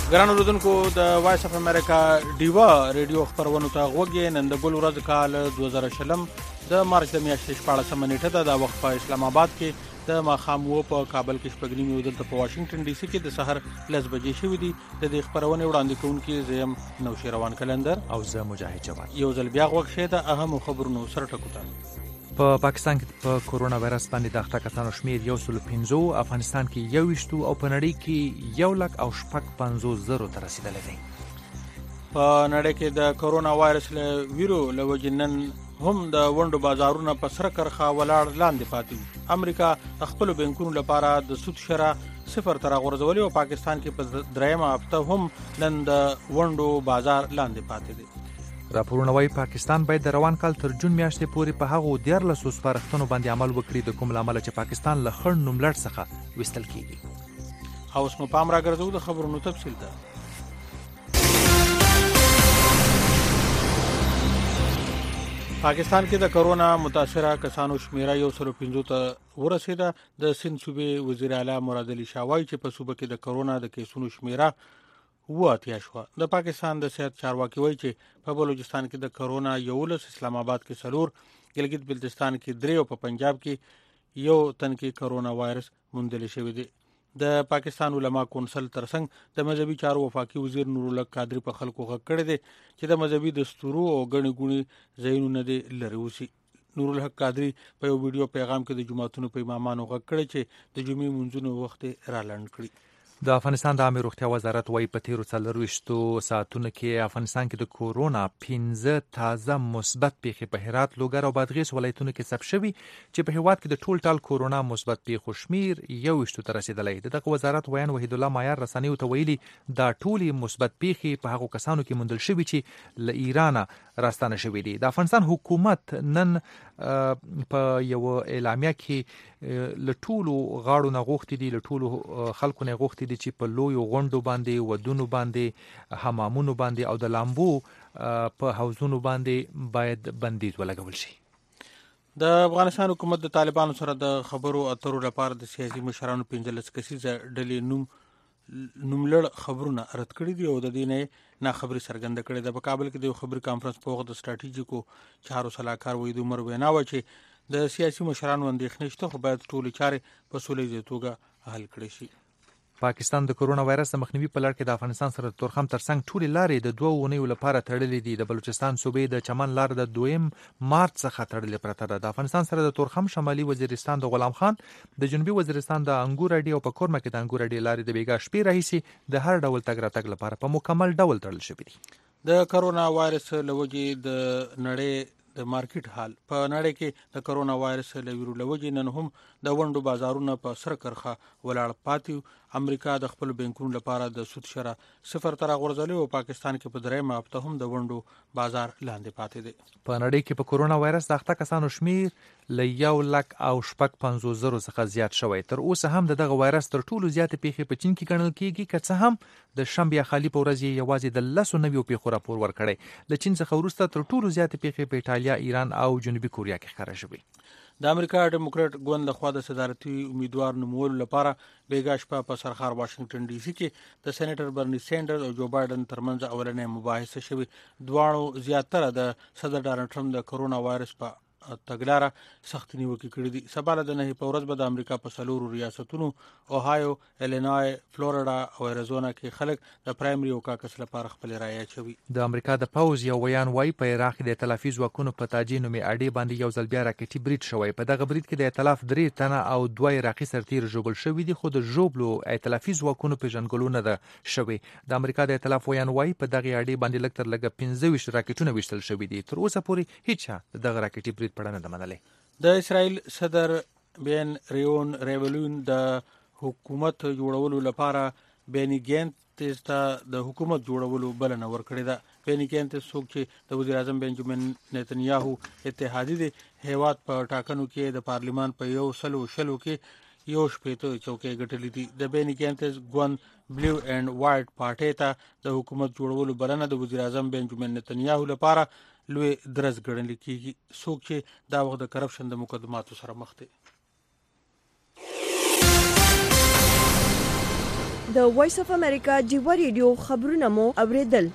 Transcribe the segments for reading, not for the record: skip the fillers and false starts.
ګران اوریدونکو د وایس اف امریکا ډیوا ریډیو خبرونو ته غوږی نن د ګل ورځ کال 2020 د مارچ د میاشتې 14 نیټه د وخت په اسلام آباد کې د ماښام په کابل کې شپږ نیمې ودلته په واشنگټن ډي سي کې د سحر 10 بجې شوې دي د دې خبرونه وړاندې کوونکي زیم نوشیروان کلندر او زه مجاهد جواد یو ځل بیا غوښ شه د اهم خبرونو سره ټکوته په پاکستان کې په کورونا وایرس باندې د اخته کسانو شمیر 115 افغانستان کې 21 او په نړۍ کې 1,50,000 ته رسیدلی دی. په نړۍ کې د کورونا وایرس له ویرو لوجنن هم د وندو بازارونو په سر کرخه ولاړ لاندې پاتې. امریکا خپل بانکونو لپاره د سود شرح صفر تر غورځولې او پاکستان کې په درېمه هفته هم نن د وندو بازار لاندې پاتې دی. راپورونه وايي پاکستان باید د روان کال تر جون میاشتې پورې په هغو 14 سپارښتنو باندې عمل وکړي د کوم لامل چې پاکستان له خړ نوملړ څخه وستل کیږي. اوس مو پام راګرځو د خبرونو تفصیل ته. پاکستان کې د کرونا متاثره کسانو شمیره 115 ته ورسیده. د سند صوبې وزیر اعلی مراد علي شاه وايي چې په صوبه کې د کرونا د کیسونو شمیره واتیا شو. د پاکستان د صحت چارواکي وایي چې په بلوچستان کې د کرونا 11، اسلام آباد کې 4، ګلګت بلتستان کې 3 او په پنجاب کې 1 تن کې کرونا وایرس موندل شوی دی. د پاکستان علما کونسل ترڅنګ د مذهبي چارو وفاقي وزیر نور الحق قادری په خلکو غږ کړی دی چې د مذهبي دستورو او غني ګونی ځایونو نه لري وسی. نور الحق قادری په یو ویډیو پیغام کې د جمعتونو په امامانو غږ کړی چې د جمعې منځونو وخت را لنډ کړي. د افغانستان د عامه روغتیا وزارت وايي په تیرو 24 ساعتونو کې افغانستان کې د کورونا 15 تازه مثبت پیښې په هرات، لوګر او بادغیس ولایتونو کې ثبت شوي چې په هیواد کې د ټول ټال کورونا مثبت پیښو شمیر 21 ته رسیدلی. دغه وزارت ویان وحید الله معیار رسنیو ته ویلي دا ټولې مثبت پیښې په هغو کسانو کې موندل شوي چې له ایران راستانه شوي دي. د افغانستان حکومت نن په یو اعلامیه کې له ټولو غاړو نه غوښتي دي، له ټولو خلکو نه غوښتي دي چې په لویو غونډو باندې، ودونو باندې، حمامونو باندې او د لامبو په حوضونو باندې باید بندیز ولګول شي. د افغانستان حکومت د طالبانو سره د خبرو اترو لپاره د سیاسي مشرانو 15 کسیزه ډلې نوملړ خبرونه رد کړي دي او د دې نه خبري څرګنده کړي ده. په کابل کې د خبري کانفرنس په وخت د ستراتیژیکو چارو صلاحکار وحید عمر وینا و چې د سیاسي مشرانو اندېښنې شته خو باید ټولې چارې په سولهییزه توګه حل کړي شي. پاکستان د کورونا وایرس د مخنیوي په لړ کې د افغانستان سره د تورخم ترڅنګ ټولې لارې د 2 اونیو لپاره تړلې دي. د بلوچستان صوبې د چمن لار د 2 مارچ څخه تړلې پرته ده. د افغانستان سره د تورخم شمالي وزیرستان د غلام خان، د جنوبي وزیرستان د انګور اډې او په کورمه کې د انګور اډې لارې د بیګا شپې راهیسي د هر ډول تګ راتګ لپاره په مکمل ډول تړل شوې دي. د کرونا وایرس لوجې د نړۍ د مارکیټ حال په نړۍ کې د کرونا وایرس له ویرو لوجې نن هم د وندو بازارونو په سر کرخه ولاړ پاتې. امریکا د خپل بانکونو لپاره د سود شرح صفر تر غورځولې او پاکستان کې په درېمه هفته هم د وندو بازار لاندې پاتې دی. په نړۍ کې په کورونا وایرس د اخته کسانو شمیر له 1,50,000 څخه زیات شوی. تر اوسه هم دغه وایرس تر ټولو زیاتې پیښې په چین کې ګڼل کیږي، که څه هم د شنبه خالي په ورځ یوازې د 19 پیښو راپور ورکړی. له چین څخه وروسته تر ټولو زیاتې پیښې په ایټالیا، ایران او جنوبي کوریا کې ښکاره شوې. د امریکا ډیموکراټ ګوند لخوا د صدارتي امیدوار نومولو لپاره بیګا شپه په سرخار واشنگټن ډي سي کې د سېنیټر برني سینډرز او جو بایدن ترمنځ اولنې مباحثه شوې. دواړو زیاتره د صدر ډانلډ ټرمپ د کرونا وایرس په تګلاره سخت نیوکې کړې دي. سبا له نهي په ورځ به د امریکا په 4 ریاستونو اوهایو، ایلینای، فلوریډا او اریزونا کې خلک د پرایمري او کاکس لپاره خپل رایه اچوي. د امریکا د پوز یو ویان وايي په عراق کې د ائتلافي ځواکونو په تاجي نومي اډې باندې یو ځل بیا راکټي برید شوی. په دغه برید کې د ائتلاف 3 تنه او 2 عراقي سرتیر ژوبل شوي دي، خو د ژوبلو ائتلافي ځواکونو پیژنګلو نه ده شوی. د امریکا د ائتلاف ویان وايي په دغه اډې باندې لږ تر لږه 25 راکټونه وشتل شوي دي. تر اوسه پورې هیڅ دغه راکټي برید پړه نه ده منلې. د اسرائیل صدر بن ریون ریولون د حکومت جوړولو لپاره بینی ګینتس ته د حکومت جوړولو بلنه ورکړې ده. بینی ګینتس څوک چې د وزیر اعظم بنجامین نتنیاهو اتحادی دی، هیواد په ټاکنو کې د پارلیمان په 100 کې 1 چوکۍ ګټلې دي. د بینی ګینتس ګوند بلیو اینڈ وایټ پارټي ته د حکومت جوړولو بلنه د وزیر اعظم بنجامین نتنیاهو لپاره لوی درز ګڼل کیږي، څوک چې دا وخت د کرپشن د مقدماتو سره مخ دي. د وایس اف امریکا جیوا ریډیو خبرونه مو اوریدل.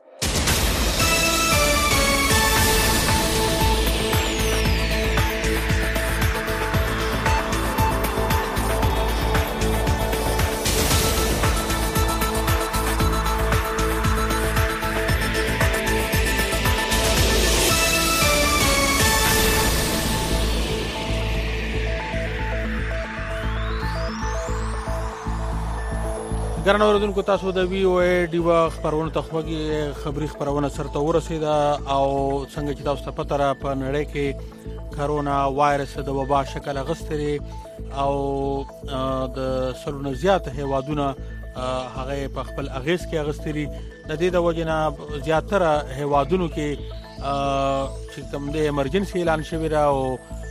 ګران اوریدونکو تاسو د وی او ای ډیوا خبرونه تخوږي خبري خبرونه سرته ورسیده او څنګه چې تاسو ته پته را په نړۍ کې کرونا وایرس د وبا شکل غستري او د سلونه زیات هیوادونه هغه په خپل اغیز کې غستري د دې د وجنه زیاتره هیوادونو کې چې کوم د ایمرجنسي اعلان شوی را او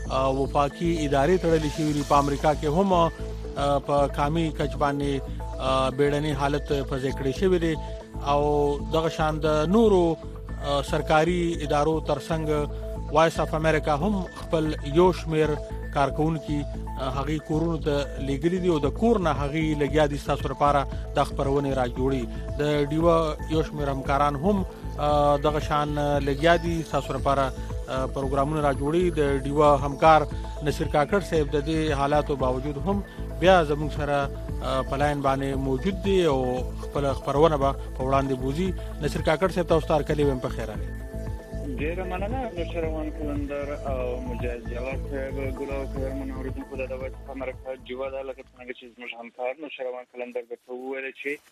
وفاقي ادارې تړلې شوی په امریکا کې هم په کامي کچبانې بیړنی حالت په ذکر شوی دی او دغه شان د نورو سرکاري ادارو ترڅنګ وایس اف امریکا هم خپل یو شمیر کارکونکو هغه کورونو ته لګري دي او د کور نه هغه لګیا دي تاسو لپاره د خبرونه را جوړي د ډیوا یو شمیر همکاران هم دغه شان لګیا دي تاسو لپاره پروګرامونه را جوړي د ډیوا همکار نصیر کاکړ صاحب د دې حالاتو باوجود هم بیا زموږ سره پلاین باندې موجود دي او خپل خبرونه به په وړاندې بوزي. نصیر کاکړ صاحب تاسو ته کلی ویم په خیر راغلی. ډیر مننه نشروان کلندر او مجاهد جواد صاحب ګلو خبرونه اوریدونکو د وایس امریکا جیوا د لکه څنګه چې زموږ همکار نشروان کلندر به وویل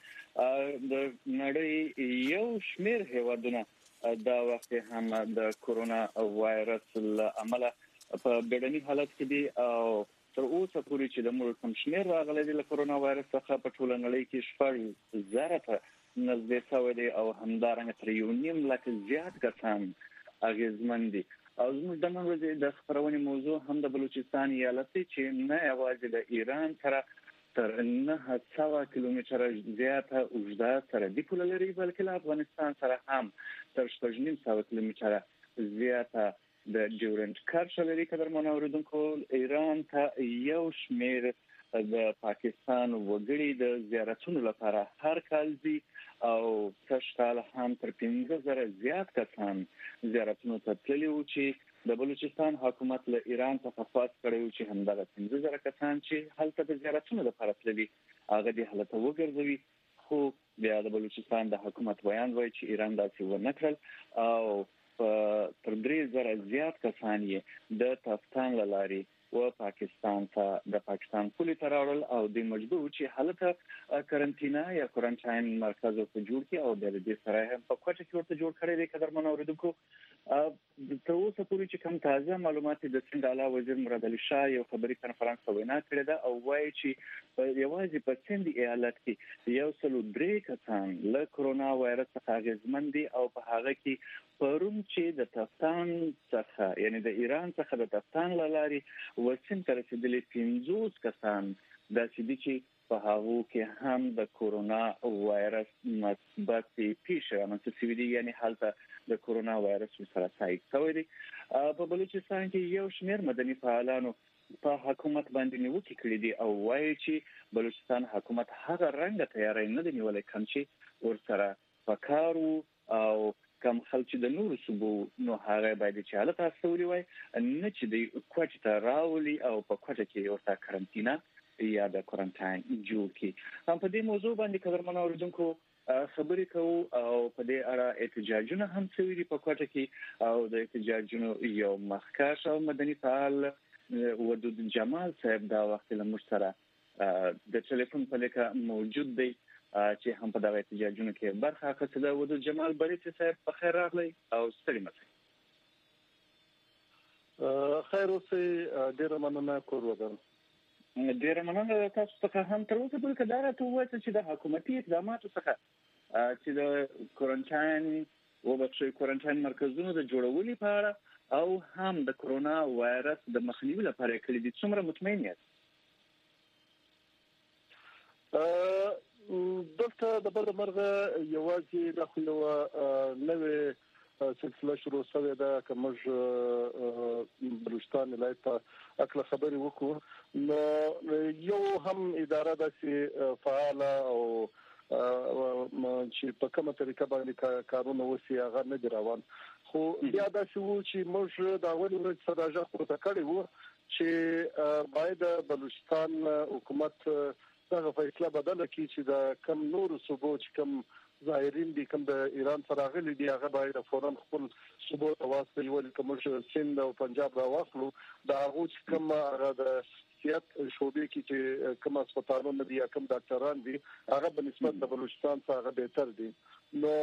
چې د نړۍ یو شمیر هیوادونه دا وخت هم د کورونا وایرس عمله په بیړني حالت کې دي او تر اوسه پورې چې د ملک کم شمیر راغلي د کورونا وایرس څخه په ټول نړۍ کې شپږ زره ته نږدې شوی دی او همدارنګه تر 1.5 لک زیات کسان اغیزمن دي. او زموږ د نن ورځې د خبرونې موضوع هم د بلوچستان ایالت چې نه یوازې د ایران سره تر 900 کیلومتره زیاته اوږده سرحدي پوله لري بلکې له افغانستان سره هم تر 900 کیلومتره زیاته د ډیورنت کرښ لري. قدرمن اوریدونکو ایران ته یو شمیر د پاکستان وګړي د زیارتونو لپاره هر کال دي او تشکال هم تر 15,000 زیات کسان زیارتونو ته تللي وو چې د بلوچستان حکومت له ایران څخه خواست کړی و چې همدغه 15,000 کسان چې هلته د زیارتونو لپاره تللي هغه د حالت وګرځوي خو بیا د بلوچستان د حکومت بیان وایي چې ایران داسې ونه کړل او تر 3,000 زیات کسان یې د تفتان لاري و پاکستان ته د پاکستان پولی تراول او د مجبور چې حالت کرنټینا یا کوارنټاین مرکز په جوړ کې او د دې سره هم په کوټه کې ورته جوړ کړی دی. قدرمن اوریدونکو تر اوسه پورې چې کوم تازه معلومات د سند اعلی وزیر مراد علي شاه یو خبري کانفرنس وینا کړې ده او وایي چې یوازې په سند ایالت کې 103 کسان له کورونا وایرس څخه اغیزمن دي او په هغه کې پرون چې د تفتان څخه یعنی د ایران څخه د تفتان لاري وسیم تر رسیدلي 50 کسان د سیدي چې په هغه کې هم د کورونا وایرس مثبت پیښه رامنځته شوې دي یعنی حالت د کورونا وایرس سره تایید شوی دی. په بلوچستان کې یو شمیر مدني فعالانو په حکومت باندې نیوکې کړې دي او وایي چې بلوچستان حکومت هغه رنګ تیاری نه دی نیولای کوم چې ورسره پکارو او کم خلک د نورو صوبو نو هغه باید چې حالت تاسولي وای نه چې د کوټه ته راولي او په کوټه کې ورته کرنټینا یا د کوارنټاین جوړ کی. هم په دې موضوع باندې قدرمن اوریدونکو خبرې کوو او په دې اړه احتجاجونه هم شوي دي په کوټه کې او د احتجاجونو یو مخکښ او مدني فعال ودود جمال صاحب دا وخت له موږ سره د ټلیفون په لیکه موجود دی چې هم په دغه احتجاجونو کې برخه اخیسته ده. ودود جمال بریټ صاحب په خیر راغلی او ستړي مشه. خیر اوسې ډیر مننه کورودم. ډیر مننه تاسو څخه هم تر اوسه پورې دا راته وایي چې د حکومتي اقداماتو څخه چې د کوارنټاین مرکزونو د جوړولو په اړه او هم د کورونا وایرس د مخنیوي لپاره کړي دي څومره مطمئن یاست؟ دلته د بل مرغه یوازې د خلوه نوې سلسله شروع شوې ده که موږ بلوچستان ولایت ته اکله خبرې وکړو نو یو هم اداره داسې فعاله او چې په کومه طریقه باندې کارونه وسی هغه نه دی روان خو بیا داسې وو چې موږ د اول ورځ سره پورته کړی وو چې باید بلوچستان حکومت دغه فیصله بدله کړي چې د کم نور صوبو چې کم ظاهرین دي کوم د ایران سره غلي دي هغه باید فوراً خپل صوبو ته واستوي ولې کوم سند او پنجاب را واخلو دا هغه چې کوم هغه د سیاست شوبې کې چې کوم هسپتالونه دي یا کوم ډاکټران دي هغه په نسبت د بلوچستان څخه بهتر دي نو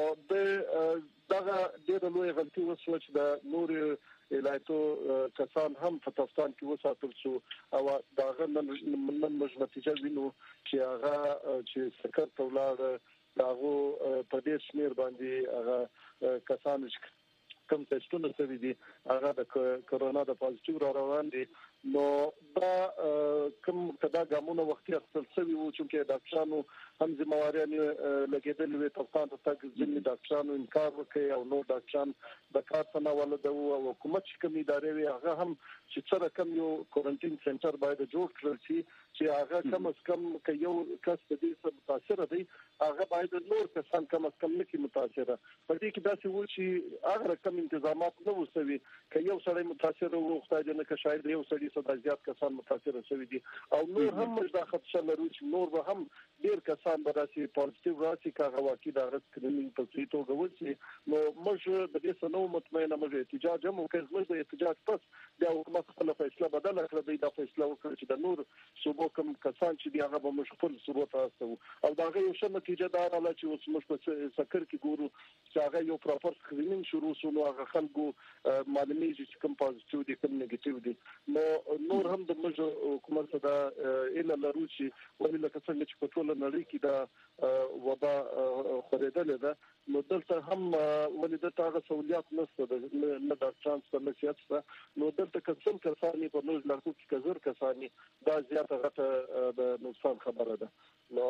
د دغه ډېر لوی غلطي وشوه چې د نور ولایتو کسان هم په تفتان کې وساتل شو او داغه نن موږ نتیجه وینو چې هغه چې سکر تولاړ داغو په دې شمیر باندې هغه کسان کوم ټیسټونه کوي دي هغه د کرونا د پازیټیو را روان دي نو دا کوم کدا ګامونه وختي اخیستل شوی وو چې ډاکټرانو هم ذمہواري لګیدل وي تاسو ته ځینې ډاکټرانو انکار وکړي او نو ډاکټران د کار څخه ولده او حکومت کوم ادارې وي هغه هم چې څنګه کوم یو کوارنټین سنټر باید جوړ کړل شي چې هغه کم از کم ک یو کس د دې سره متاثر دی هغه باید نور کسان کم از کم نه کی متاثر په دې کې داسې و چې هغه کم تنظیمات نه وسوي ک یو سړی متاثر وو خدای دې نه ک شاید یو سړی څخه زیات کسان متاثر شوي دي او نور هم مداخله شلرو چې نور به هم ډیر کسان به راسي پوزټیو راسي کاغه واقعي د سکرینینګ په څیر توګه وسی نو موږ د دې سنو مطمئنه موږ احتجاج هم وکړ موږ د احتجاج پس د حکومت خپل فیصله بدله کړې د فیصله وکړه چې د نور صوبو کوم کسان چې دی هغه به موږ خپل صوبو ته راستو او دا غي یو څه نتیجه دا رااله چې اوس موږ په سکر کې ګورو چې هغه یو پراپر سکرینینګ شروع شو نو هغه خلکو معلومیږي چې کوم پوزټیو دي کوم نیگیټیو دي نو نور هم د موږ حکومت ته اله لرو چې ولې لکه څنګه چې په ټول نړۍ کې دا وبا خورېدلې ده نو دلته هم ولې د تاغه سہولیات نشته د نه ډاکټران څخه نه سیاست نو دلته کسان کسانی په نوز لارکو کې کزر کسانی دا زیاته غټه د نقصان خبره ده نو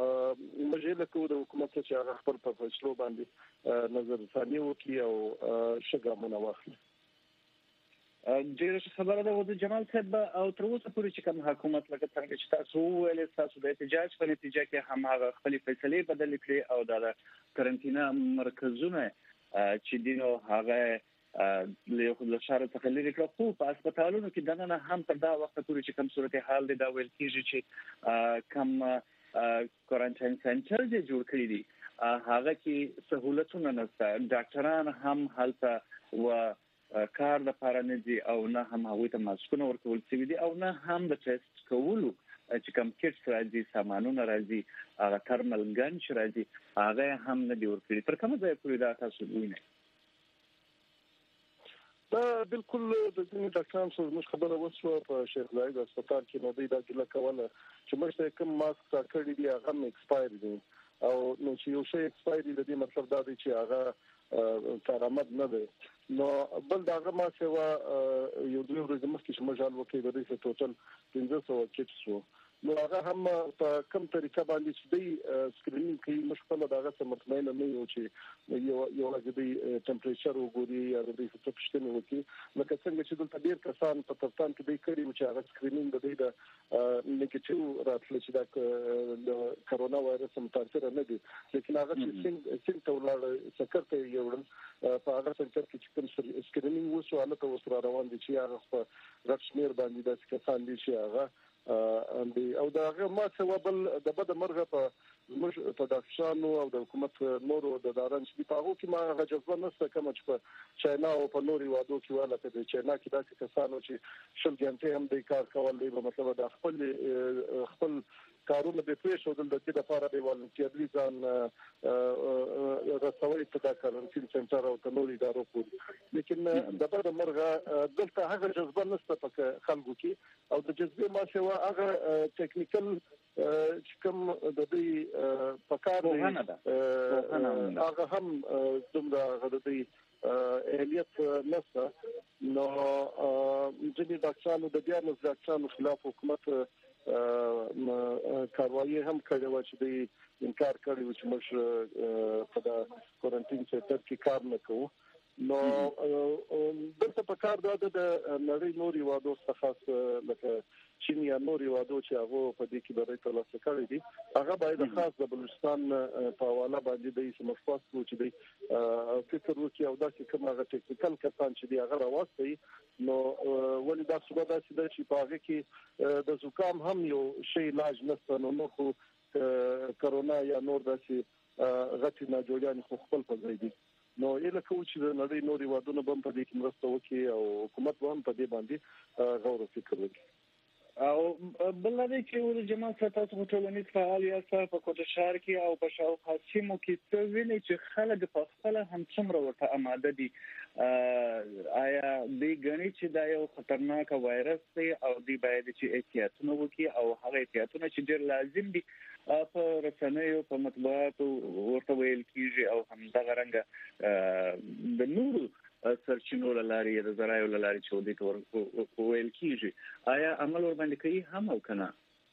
موږ له کوم د حکومت چې هغه خپل په فیصلو باندې نظر ثاني وکړي او شګامونه واخلي ډیره خبره ده د جمال صاحب او تر اوسه پورې چې کوم حکومت لکه څنګه چې تاسو ویل تاسو د احتجاج په نتیجه کې هم هغه خپل فیصله بدل کړي او د کارنټینا مرکزونه چې دینو هغه له شهر څخه لري کړو خو په هسپتالونو کې دنه هم تر دا وخت پورې چې کوم صورت حال دی دا ویل کیږي چې کوم کوارنټاین سنټر دی جوړ کړی دی هغه کې سہولتونه نشته ډاکټران هم هلته و کار د لپاره نه دي او نه هم هغه ته ماسکونه ورکول شوی دي او نه هم د ټیسټ کولو چې کوم کټس راځي سامانونه راځي هغه ترمل ګن راځي هغه هم نه دی ورکړي پر کومه ځای پورې دا تاسو وینئ دا بالکل د دې ډاکټرانو سره موږ خبره وشو په شیخ زاید هسپتال کې نو دا د کوله چې موږ کوم ماسک کړی دی هغه ایکسپایر دي او نو چې یو شی ایکسپایر دي د دې مطلب دا دی چې هغه کارآمد نه دی نو بل داغه ما سوا یو دوه ورځې مخکې چې مجال وکړي د دې ټوټل 1500 کټ شو نو هغه هم په کوم طریقه باندې چې دی سکرینینګ کوي مشکل داغه څه مطمئن نه یو چې یو غوډي ټمپریچر وګوري یا د دې څه پښتنه وکړي لکه څنګه چې دلته ډیر کسان په تفتان کې دی کړي چې هغه سکرینینګ د دې د نیگیټیو راتل چې د کرونا وایرس متاثر نه دي لیکن هغه چې څنګه ټولړ سکر ته یو په هغه سنټر کې چې کوم سکرینینګ وشو هغه ته وسره روان دي چې هغه په رښتمیر باندې د کسان دي چې هغه او دا هغه ما څه وبل د بد مرغه په موږ په ډاکټرانو او د حکومت نورو د داران چې په هغه کې ما غجزه نشته کوم چې په چاینا او په نوري وادو کې ولا په چاینا کې داسې کسانو چې شل ګنټه هم د کار کول دی مطلب د خپل کارونه به پېښ شول د دې لپاره دی ولنټیرلی ځان رسوي ته د کارنټین سنټر او د نوري ادارو پورې لیکن د بد مرغه دلته هغه جذبه نشته په خلکو کې او د جذبه ما سوا هغه ټیکنیکل چې کوم د دې پکار دی هغه هم دومره د دې اهلیت نشته نو ځینې ډاکټرانو د بیا نو ډاکټرانو خلاف حکومت کاروایی هم کړی و چې د انکار کړی و چې موږ په د کوارنټین سنټر کې کار نه کوو نو دلته په کار د نړۍ نوري وادو څخه لکه چین یا نوري وادو چې هغه په دې کې برای ترلاسه کړی دي هغه باید خاص د بلوچستان په حواله باندې د سمفاس چې دی فکر وکړي او داسې کوم هغه ټیکنیکل کسان چې دی هغه راوستي نو ولې دا څه دا چې په هغه کې د زکام هم یو شی علاج نشته نو خو کرونا یا نور داسې غټي نه جوړیان خو خپل په ځای دي نو یله کوم چې د نړۍ نوري وادونه بم په دې کې مرسته وکړي او حکومت هم په دې باندې غور فکر وکړي او بل لري چې د جماعت تاسو ټولنیز فعالیت په کوټه شهر کې او په شاوخوا سیمو کې څه ویني چې خلک په خپل هم څومره ورته آماده دي آیا د غني چې دا یو خطرناک وایرس دی او دی باید چې احتیاطونه وکړي او هغه احتیاطونه چې ډېر لازم دي په رسنیو په مطبوعاتو ورته ویل کیږي او همدغه رنګ د نورو سرچینو لاري د زراعو لاري چې د تور ویل کیږي آیا عمل ور باندې کوي هم او کنه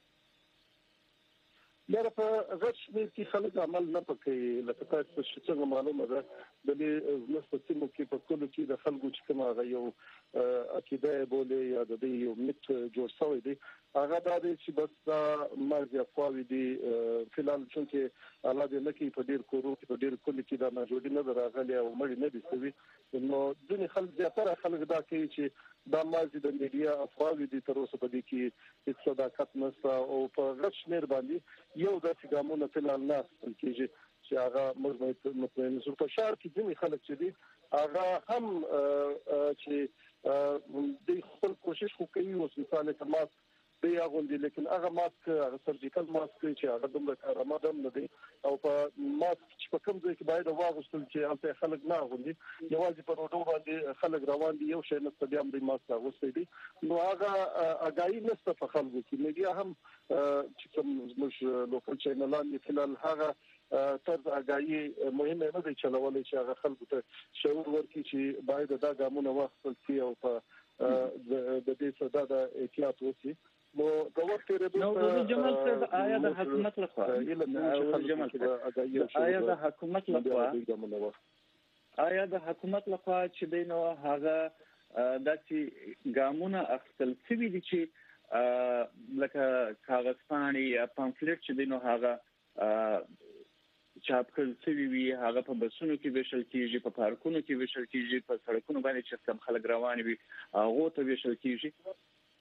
دا په غش کې خلک عمل نه پکې لکه تاسو چې څنګه معلومه ده د دې نسبتونو کې په کولو کې د خلکو چې کوم هغه یو عقیده بولې یا د دې یو مت جوړ شوی دی هغه دا دی چې بس مرګ افواوی دی فلال چې الله دې نه کې په ډیر کورو کې په ډیر کلی کې دا نه جوړی نه راغلي او مړ نه دي سوي نو ځینې خلک زیاتره خلک دا کوي چې دا مازی د میډیا افواوی دي تر اوسه په دې کې هیڅ صداقت نشته او په غش مېر باندې یو د ګامونو فلال نه کېږي چې هغه مطمئن شو په شهر کې ځینې خلک چې دي هغه هم چې د خپل کوشش کوي او مثال کمات دی هغه دي لیکن هغه ماسک هغه سرجیکل ماسک چې هغه دومره کارآمد نه دي او په ماسک چې په کوم ځای کې باید واغوستل چې هلته خلک نه غوندي یوازې په روډو باندې خلک روان دي یو شی نه بیا هم د ماسک واغوستي دي نو هغه اګای نشته په خلکو کې میډیا هم چې کوم زموږ لوکل چینلان دي فلال هغه طرز اګای مهمه نه دی چلولای چې هغه خلکو ته شعور ورکړي چې باید دا ګامونه واخیستل شي او په د دې صدا د احتیاط وشي نو د وخت لري نو د جماعت صاحب آیا د حکومت لخوا آیا د حکومت لخوا چې دینو هغه داسې ګامونه اخیستل شوي دي چې لکه کاغذ پاڼې یا پامفلټ چې دینو هغه چاپ کړل شوی وي هغه په بسونو کې وشل کیږي په پارکونو کې وشل کیږي په سړکونو باندې چې کوم خلک روان وي هغه ته وشل کیږي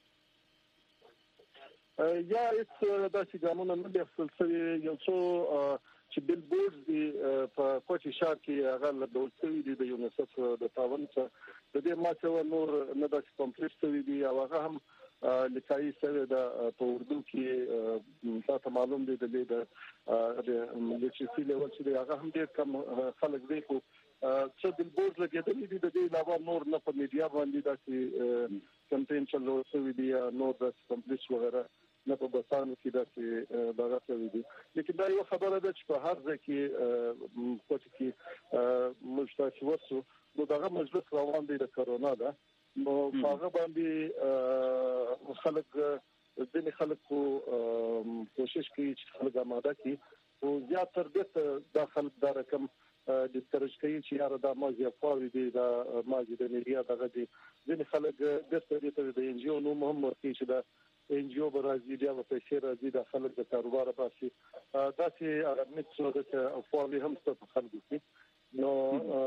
یا هیڅ داسې ګامونه نه دي اخیستل شوي یو څو چې بیل بورډز دي په کوټي شهر کې هغه له ډول شوي دي د یونیسف د تعاون سره د دې ماته نور نه داسې کمپلیټ شوي دي او هغه هم لکای سره د په اردو کې تاسو معلوم دي د لیټرسي لیول چې هغه هم ډېر کم خلک دی خو څه بیل بورډز لګیدلي دي د دې علاوه نور نه په میډیا باندې داسې کمپین چلو شوی دی نور داسې کمپلیټ وغیرہ نه په بسانو کې داسې دغه شوی دي لیکن دا یو خبره ده چې په هر ځای کې کوټ کې مشترک وسو نو دغه مجلس روان دی د کرونا ده نو هغه باندې خلک ځینې خلکو کوشش کوي چې خلک آماده کړي او زیاتره د خلک د رقم د ترشکې چې یاره دا مازی افواوی دي دا مازی د میډیا دغه دي ځینې خلک د ستړي د ان جی او نو هم ورته چې دا ان جی او برازي بیا په پیسې راځي د خلک د کاروبار پاسي دا چې هغه څه د افواوی هم څه په خلکو کې نو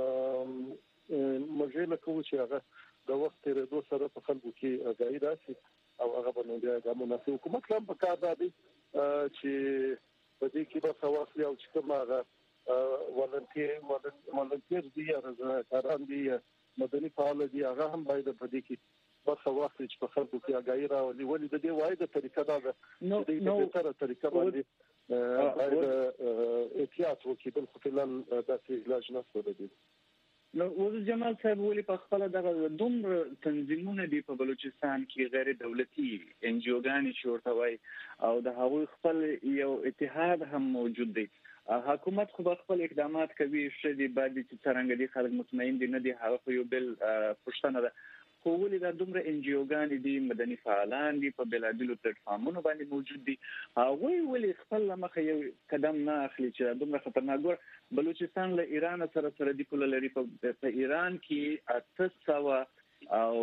مجله کوي چې هغه د وخت لري سره په خلکو کې غوړي راشي او هغه باندې د مناسب حکومت هم په کار دی چې په دې کې به خواص او چې کوم هغه ولنټیر دي یا کاران دي مدني فعال دي هغه هم باید په دې کې برخه واخلي چې په خلکو کې اګای راولي ولې د دې وايده طریقه دا ده چې د دې طریقه باندې باید احتیاط وکړي بل خو فلال داسې علاج نشته دي نو اوس جمال صاحب ولې په خپل دغه دومره تنظیمونه دي په بلوچستان کې غیر دولتي ان جی اوګانې چې ورته وایي او د هغوی خپل یو اتحاد هم موجود دی حکومت خو خپل اقدامات کوي چې د باندې چې څنګه دي خلک مطمئن دي نه دي هغه یو بل پښتنه ده خو ولې دا دومره ان جی اوګان دي مدني فعالان دي په بلادلو پلیټ فارمونو باندې موجود دي هغه ولې خپل مخه یو قدم نه اخلي چې دومره خطرناک ګور بلوچستان له ایران سره دی پوله لري په ایران کې 800 او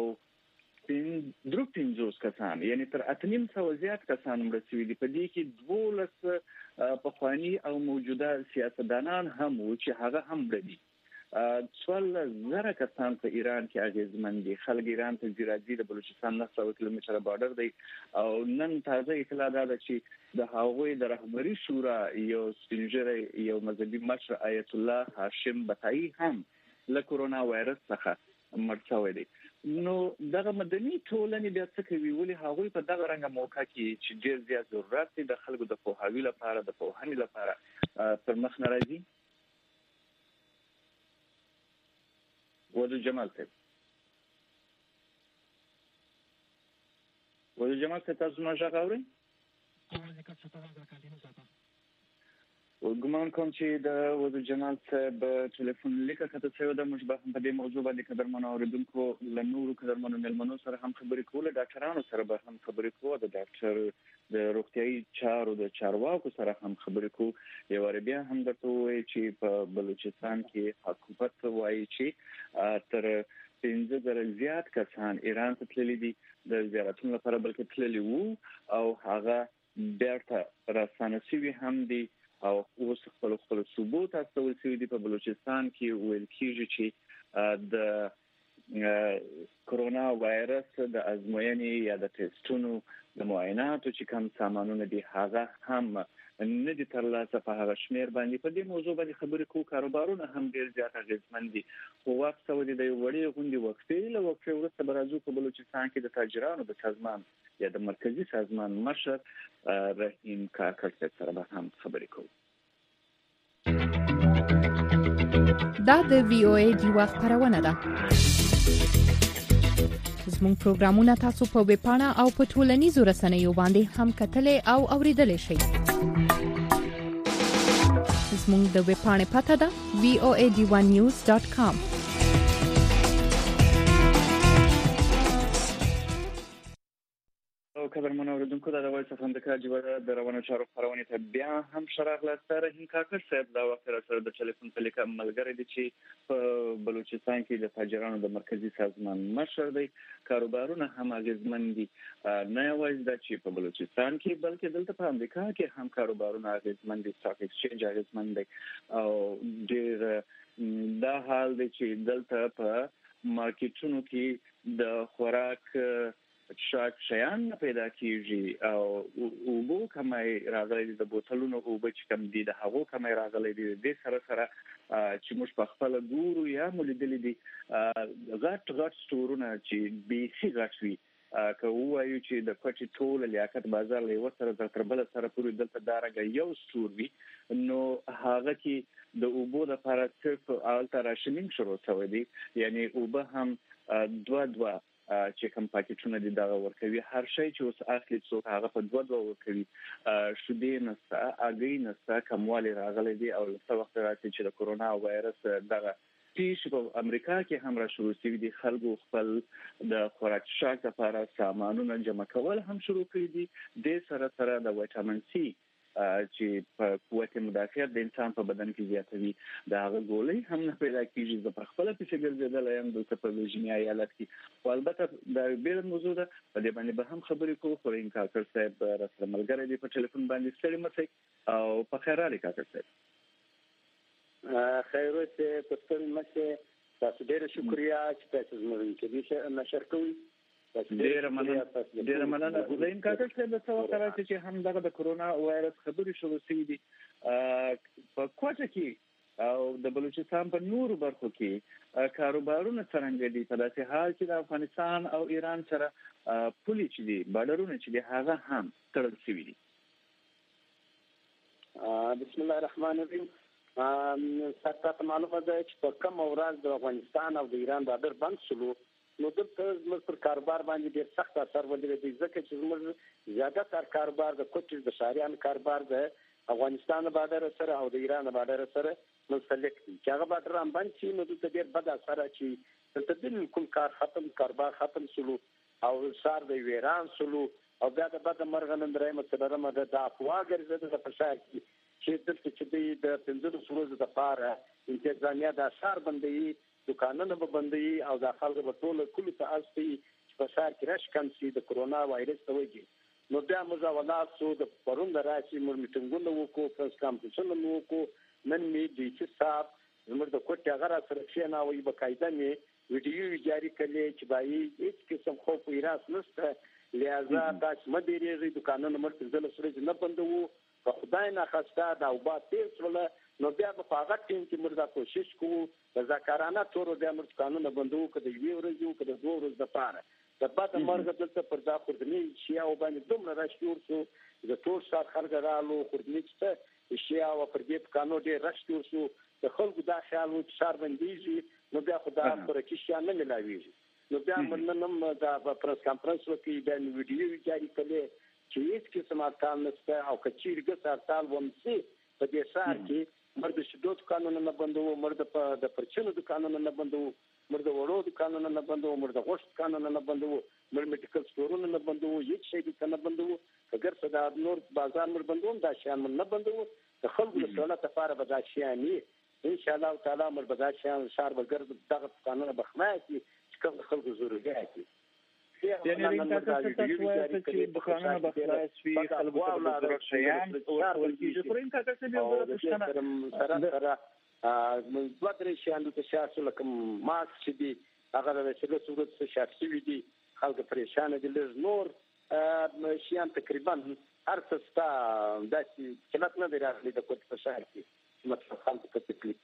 350 کسان یعنی تر 800 زیات کسان مړ شوي دي په دې کې 12 پخوانی او موجوده سیاستدانان هم و چې هغه هم مړ دي 12000 کسان په ایران کې اغیزمن دي خلک ایران ته زیراځي د بلوچستان 900 کیلومتره بارډر دی او نن تازه اطلاع ده چې د هغوی د رهبری شورا یو سپینږیری یو مذهبي مشر آیت الله هاشم بتائی هم له کورونا وایرس څخه مړ شوی دی نو دغه مدني ټولنې بیا څه کوي ولې هغوی په دغه رنګه موقع کې چې ډیر زیات ضرورت دی د خلکو د پوهاوي لپاره د پوهنې لپاره پر مخ ناراضي وذو جمال صاحب تاسو ما ژغ اورئ ګمان کوم چې د وذو جمال صاحب ټلیفون لیکه کته شوی د مشبه په دې موضوع باندې قدرمنو اوریدونکو له نورو قدرمنو ملمنو سره هم خبرې کول ډاکټرانو سره به هم خبرې کوو د ډاکټر د روغتيایي چارو د چارواکو سره هم خبرې کوو یو ور بیا هم درته وایي چې په بلوچستان کې حکومت وایي چې تر 15,000 زیات کسان ایران ته تللي دي د زیارتونو لپاره بلکې تللي وو او هغه بیرته راستانه شوي هم دي او اوس خپل ثبوت استول شوی دی په بلوچستان کې ویل کیږي چې د کورونا وایرس د ازموینې یا د ټیسټونو د معایناتو چې کوم سامانونه دي هغه هم نه دي ترلاسه په هغه شمیر باندې په دې موضوع باندې خبرې کوو کاروبارونه هم ډیر زیات اغیزمن دي خو وخت سعودي د وړي غونډې وقفې وروسته برازو په بلوچستان کې د تاجرانو د سازمان یا د مرکزی سازمان مشر رحیم کاکړ سره به هم خبرې کوو دا د وی او ای دی وخت خبرونه ده زموږ پروګرامونه تاسو په ویب پاڼه او په ټولنیزو رسنیو باندې هم کتلې او اوریدلې شئ زموږ د ویب پاڼې پته ده voad1news.com قدرمنو اوریدونکو د وایس اف امریکا جوړه د روانو چارو خبرونه ته بیا هم شراغله سره هین کاکړ صاحب دا وخت سره د ټلیفون په لیکه ملګری دي چې په بلوچستان کې د تاجرانو د مرکزی سازمان مشر دی کاروبارونه هم اغیزمن دي نه یوازې د چې په بلوچستان کې بلکې دلته په امریکا کې هم کاروبارونه اغیزمن دي سټاک ایکسچینج اغیزمن دی او ډیر دا حال دی چې دلته په مارکیټونو کې د خوراک شیان پیدا کیږي او اوبو کمای راغلي د بوتلونو اوبه چې کم دي د هغو کمای راغلي دي د سره چې موږ په خپل ګورو یا مولدلې دي غټ سټورونه چې بیخي غټ وي که وایو چې د کوټي ټول لیاقت بازار له وسره تر بل سره پورې دلته دارګه یو سټور وي نو هغه کې د اوبو د لپاره صرف الټرا راشنینګ شروع شوی دی یعنی اوبه هم دوه چې کوم پاکټونه دي دا ورکوي هر شی چې اوس اخلي څوک هغه په دوه ورکوي شودې نسته اګې نسته کموالی راغلي دي او څو وخت راځي چې د کورونا وایرس دغه پیښه په امریکا کې هم را شروع شوی دي خلکو خپل د خوراک شاک لپاره سامانونه جمع کول هم شروع کړي دي د سره د وټامین سی چې په قوت مدافعت د انسان په بدن کې زیاتوي دا هغه ګولې هم نه پیدا کیږي د خپل په څیر ګرځیدل یم د ویرجینیا ایالت کې او البته دا بیل موضوع ده په دې باندې به هم خبرې کوو خو ان کاکړ صاحب رسول ملګری دی په ټلیفون باندې ستړي مته او په خیر علي کاکړ صاحب خیر اوسه په ستړي مته تاسو ډیر شکریا چې تاسو زموږ کې دې نشر کوئ ډیر مننه زین کاکړ صاحب د څو وخت چې هم دغه د کورونا وایرس خبرې شروع شوې دي په کوټه کې او د بلوچستان په نورو برخو کې کاروبارونه څنګه دي په داسې حال چې د افغانستان او ایران سره پولي چې دي بارډرونه چې دي هغه هم تړل شوي دي بسم الله الرحمن الرحیم ستاسو معلومه ده چې په کوم ورځ د افغانستان او د ایران بارډر بند شول نو دلته زموږ پر کاروبار باندې ډېر سخت اثر ولري ځکه چې زموږ زیاده تر کاروبار د کوټې د شهریان کاروبار د افغانستان بارډر سره او د ایران بارډر سره منسلک دي چې هغه بارډر هم باندې نو دلته ډېر بد اثر چې دلته بالکل کار ختم کاربار ختم شلو او سار د ویران شلو او بیا د بد مرغ نن درې متلرمه د افوا ګرځي د فشار چې دلته چې د 15 ورځې د پاره انتظامیه د اشار بندي دکانونه به بندي او د خلکو په ټول کله ته اصلي فشار کې راش کم شي د کرونا وایرس ته وایي نو بیا مزاولات سو د پروند راشي مر میټنګونه وکړو پرس کانفرنسونه وکړو نن می د چې صاحب زموږ د کوټه غره سره چې نه وایي بقاعده می ویډیو جاری کړي چې بای هیڅ قسم خوف ویراس نشته لہذا تاسو مدیریږي دکانونه مرته ځل سره نه بندوو په خدای نه خسته دا وبا تیر سره نو بیا په هغه ټیم کې موږ دا کوشش کوو د ذکرانه تور بیا موږ قانون بندوو کده یو ورځ یو کده دوه ورځې د پاره د بعد مرګ دلته پر دا خردنی شیا او باندې دومره راشور شو د ټول شار خلک رالو خردنی چې شیا او پر دې قانون ډېر راشور شو د خلکو دا خیال و چې شار باندې نو بیا خدای پر کې شیا نه ملاويږي نو بیا مننم دا پرس کانفرنس وکي د ویډیو جاری کړي چې هیڅ قسم اټکل نشته او کچېرګه سرتال ومسي په دې شار کې مرد شدود قانون نه بندوو مرد په د پرچنو د قانون نه بندوو مرد وړو د قانون نه بندوو مرد غوښت قانون نه بندوو مرد میډیکل سټورونه نه بندوو هیڅ شي د نه بندوو اگر صدا نور بازار مر بندوو دا شان نه بندوو د خلکو د سہولت لپاره به دا شي ان شاء الله تعالی مر به دا شان شهر بګر دغه قانون بخمای کی چې کوم خلکو ضرورت دي یعنی تاسو وایئ چې د قانون بخلاص وی خلکو ته ضرورت شیان او ورکیږي پرې تاسو به یو پښتنه سره دوه درې شیان د شاسو لکه ماسک چې دی هغه د څه صورت څه شاسو دي خلک پریشان دي لږ نور شیان تقریبا هر څه ستا داسې کلات نه دی راغلي د کوټ په شهر کې مطلب خلک ته تکلیف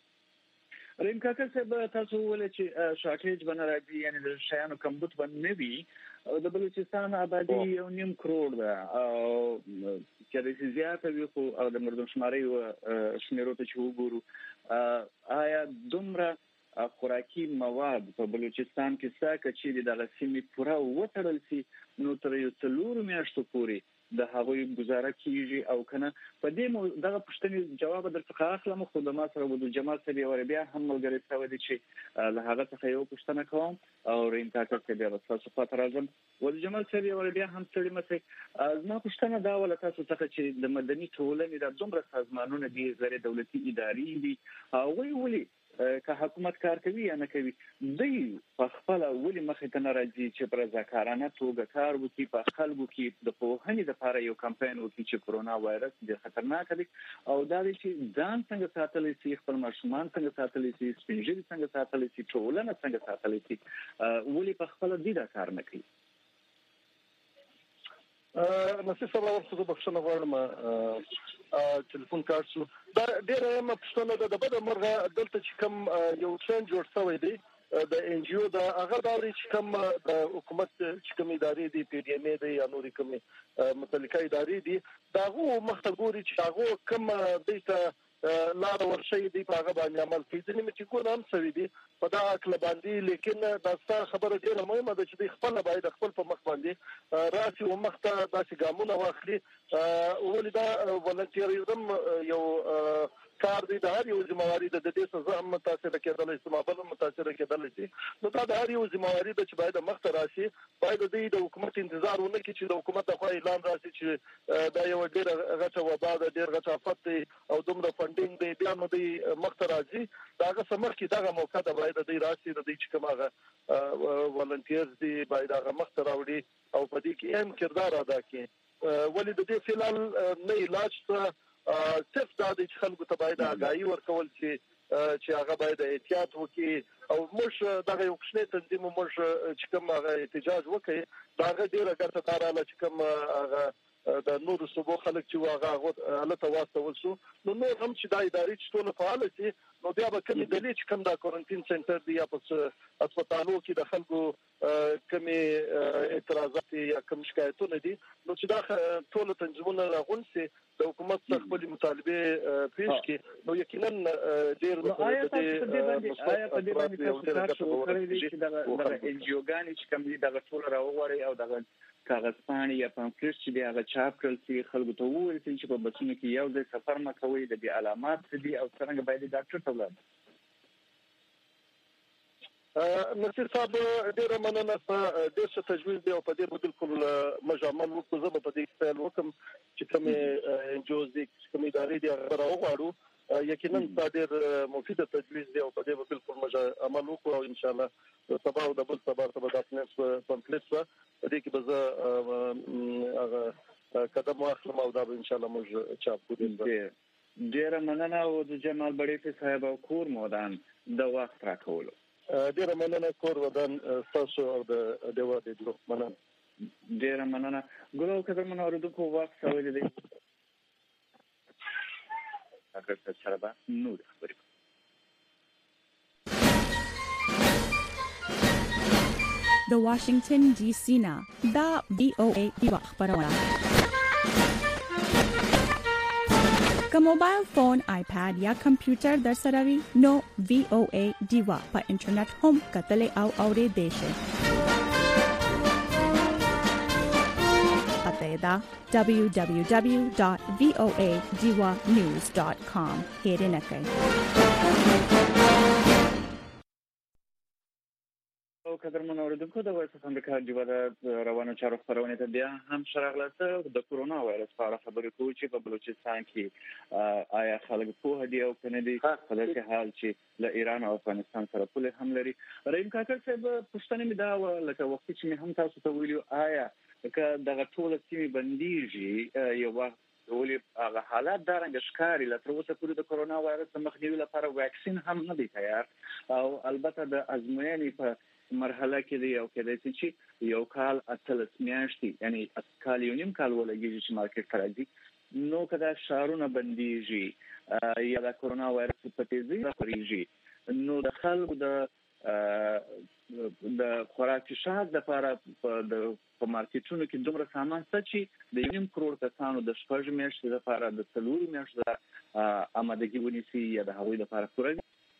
ریم کاکا صاحب تاسو ولې چې شارټیج باندې راځي یعنی د شیانو کمبود باندې وي د بلوچستان آبادی 1.5 کروڑ ده او چې د زیاته وي خو او د مردم شماري شمیرو ته چې وګورو آیا دومره خوراکي مواد په بلوچستان کې څه چې د غسیمې پورا وټړل سي نو تر یو څلور میاشتو پورې د هغوی گزاره کیږي او کنه په دې دغه پښتني جواب درڅخه اخلم خو د ما سره ود جمال سره ور بیا هم ملګری څه ودی چې له هغه څخه یو پښتنه کوم او رین تاسو ته بیا تاسو په راځم ود جمال سره ور بیا هم څړي مته زما پښتنه دا ول تاسو څخه چې د مدني ټولنې د دومره سازمانونو دي غیر دولتي ادارې دي او وی که حکومت کار کوي یا نه کوي دوی په خپل ولې مخې ته ناراضي چې پر ځکارانه توګه کار وکړي په خلکو کې د پوهنې لپاره یو کمپاین وکړي چې کرونا وایرس د خطرناک دی او دا چې ځان څنګه ساتلی شي خپل ماشومان څنګه ساتلی شي سپینځل څنګه ساتلی شي ټولنه څنګه ساتلی شي ولې په خپل دې دا کار نه کوي نصیب صاحب ورته بخښنه غواړم ټلیفون کار شو دا ډیره مې پښتنه د بده مرغه دلته چې کوم یو ټرند جوړ شوی دی د ان جی او د هغه د چې کوم د حکومت چې کوم ادارې دي پی ډی ام ای دی یا نور کوم متعلقه ادارې دي دا هغه مخته ګوري چې هغه کوم دیته لار ورشي دی په هغه باندې عمل کوي ځینې چې کو نام سوي دي په دا عقل باندې لیکن دا ستاسو خبره ډیره مهمه ده چې خپل باید خپل په مخ باندې راسي او مخته داسې ګامونه واخلي ولې دا ولنټیریزم یو کار دی د هر یو ځمواري د دې سزا هم متاثر کېدل شي مابل متاثر کېدل شي نو دا د هر یو ځمواري د چې باید مخته راسي باید د حکومت انتظار ونه کړي چې د حکومت خو اعلان راسي چې دا یو ډیر غټه وبا ده ډیر غټه افت دی او دومره فنډینګ دی بیا نو دی مخته راځي داغه سمخ کې دغه موقع ده باید د راسي د دې چې کومه ولنټیرز دی باید هغه مخته راوړي او په دې کې اهم کردار ادا کړي ولې د دې فلال نه علاج څه صرف دا د خلکو ته باید آگاهی ورکول چې هغه باید احتیاط وکړي او موږ دغه یو کوچنی تنظیم موږ چې کوم هغه احتجاج وکړي دا ډیره ګټه داراله چې کوم هغه د نورو صوبو خلک چې هغه حالت واستول شو نو نور هم چې دا ادارې چې ټول فعال شي نو بیا به کوم دلیل چې کوم دا کوارنټین سنټر دی یا په هسپتالو کې د خلکو کوم اعتراضات یا کوم شکایتونه دي نو چې دا ټول تنظیمونه راغون سي د حکومت څخه خپل مطالبه پیش کړي نو یقینا ډیر آیا په دې باندې تاسو کړی دي چې د ان جی او ګانې چې کوم دي د ټول راوړي او د کاغذ پاڼې یا پامفلیټ چې هغه چاپ کړل سي خلکو ته وویل سي چې په بسونو کې یو ځای سفر نه کوي د دې علامات دي او څنګه باید ډاکټر ته ولاړ نصیر صاحب ډیره مننه ډیر څه تجویز دی او په دې بالکل مجامل وکړو زه په دې پیل وکم چې کومه انجوز دي کومه ادارې دي هغه راوغواړو یقینا دا ډیر مفید تجویز دی او په دې بالکل عمل وکړو او ان شاء الله سبا او د بل سبا د پنس کمپلیټ په دې کې به زه هغه قدم واخلم او دا به ان شاء الله موږ چاپ کوو. ډیره مننه او د جمال بډې صاحب او کور مودان د وخت راکولو ډیره مننه کور ودان تاسو او د دیوا د جوړ مننه ډیره مننه ګلو کده من اوردونکو وخت سوال دی اگر څه سره به نور خبرې د واشنگټن ډي سي نه دا VOA دی خبرونه که موبایل فون، آیپاد یا کمپیوټر در سره وي نو VOA دیوا په انټرنیټ هم کتلې او اورېدې شئ. پته دا www.voadiwanews.com هېر نه کړئ. قدرمن اوریدونکو د وایس اف امریکا جوړه د روانو چارو خبرونه ته بیا هم شراغله د کورونا وایرس په اړه خبرې کوو چې په بلوچستان کې آیا خلک په هدي او کنه دي په دې حال چې له ایران او افغانستان سره پوله هم لري. رحیم کاکر صاحب پښتنه می دا لکه وخت چې می هم تاسو ته ویلو آیا که دغه ټول سیمه بنديږي یو وخت ولې هغه حالات دارنګ ښکاری لته اوسه پورې د کورونا وایرس د مخنیوي لپاره ویکسین هم نه دی تیار او البته د ازموینې په مرحله کې دی او کېدای شي چې یو کال اتلس میاشتې یعنی کال یو نیم کال ولګي چې مارکیټ ته راځي نو کدا شهرونه بنديږي یا د کورونا وایرس په تیزی راځي نو د خلکو د خوراکي شاک د لپاره په مارکیټونو کې دومره سامان شته چې د 1 کروڑ کسانو د شپږ میاشتې لپاره د 3 میاشتې آمادګي ونیسي یا د هغوی لپاره پوره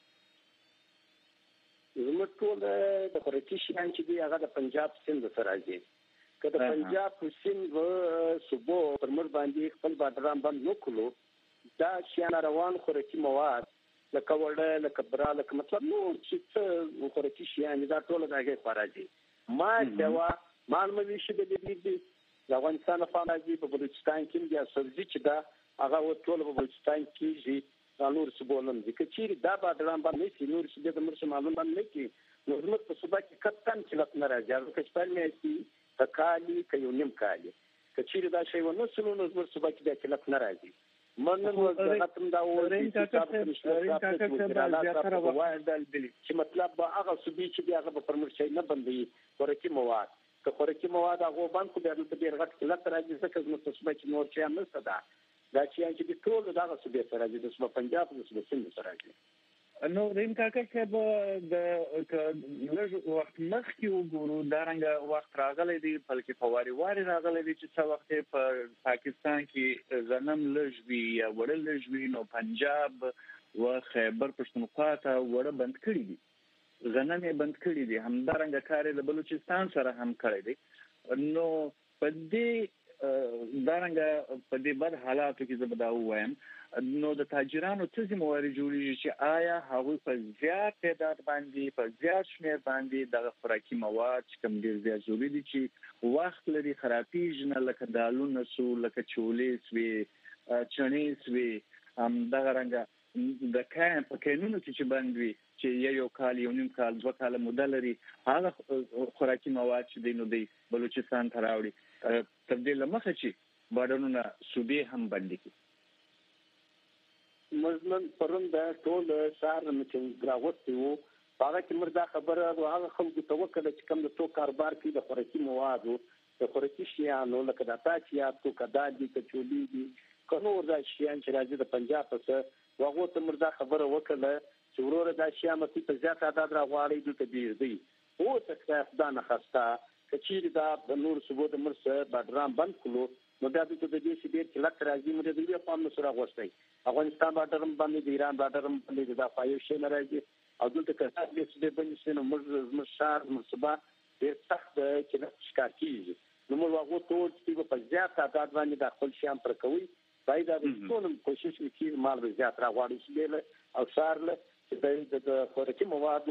زموږ ټول د خوراکي شیان چې دی هغه د پنجاب سیند سره راځي. که د پنجاب سیند صوبو پر مر باندې خپل بادرام باندې وکړو دا شیان روان خوراکي مواد لکه وړه لکه برا لکه مطلب نو چې خوراکي شیان دا ټول دغه راځي. ما دوا معلومه شي د دې د افغانستان په راځي په بلوچستان کې د سبزي چې دا هغه ټول په بلوچستان کې نور سبولم دي که چیرې دا بادرام باندې چې نور څه د مرشه معلوم باندې کې نو زموږ په صوبه کې کتن چې لک نه راځي که شپږ میاشتې تکالي که یو نیم کالي که چیرې دا شی ونه سلو نو زموږ صوبه کې دا چې لک نه راځي منن وزارتم دا چې مطلب به هغه صوبې چې هغه په پرمرشي نه بندي خوراکي مواد که خوراکي مواد هغه باندې د ډېر غټ کلت راځي ځکه زموږ صوبه کې نور څه نه ستدا دا چې د ټول دغه صوبې سره د صوبه پنجاب د صوبې سند سره راځي. نو رحیم کاکا صاحب د لږ وخت مخکې وګورو دا رنګ وخت راغلی دی بلکې په واري راغلی دی چې څه وخت په پاکستان کې غنم لږ وي یا وړه لږ وي نو پنجاب و خیبر پښتونخوا ته وړه بند کړي دي غنم یې بند کړي دي همدارنګه کار د بلوچستان سره هم کړی دی نو په دې دارنګه په دې بد حالاتو کې زه به دا ووایم نو د تاجرانو څه ذمہواري جوړیږي چې آیا هغوی په زیات تعداد باندې په زیات شمېر باندې د خوراکي مواد چې کوم ډېر زیات ضروري دي چې وخت لري خرابېږي نه لکه دالونه سو لکه چولې سوې چڼې سوې همدغه رنګه د کاین په کینونو کې چې بند وي چې یو کال یو نیم کال 2 کال موده لري هغه خوراکي مواد چې دی نو دی بلوچستان ته راوړي تبدیل مخه چې بارانونه صوبې هم باندې کی مزمن پرون د ټول سار مچ غراوت وو هغه چې مردا خبره هغه خلکو ته وکړه چې کوم د تو کاروبار کې د خوراکي موادو د خوراکي شیانو لکه د تاچیات تو کدادي کچولي دي کنو دا شیان چې راځي د پنجاب څخه هغه ته مردا خبره وکړه چې ورور دا شیان په زیات تعداد راغواړي د تدیر دی او څه خدانه خسته کچیر دا د نور صوبو د مرسه بادرام بند کړو نو دا د دې چې ډېر کلک راځي موږ د دې په امن سره غوښتي افغانستان بادرام باندې د ایران بادرام باندې دا فایو شي نه راځي او دلته که تاسو دې باندې شنو موږ شهر مرسبه ډېر سخت چې ښکار کیږي نو موږ هغه ټول چې په زیات تعداد باندې د خپل شیان پر کوي باید دا ټول کوشش وکړي مال به زیات راغواړي چې او شهر له چې د خوراکي موادو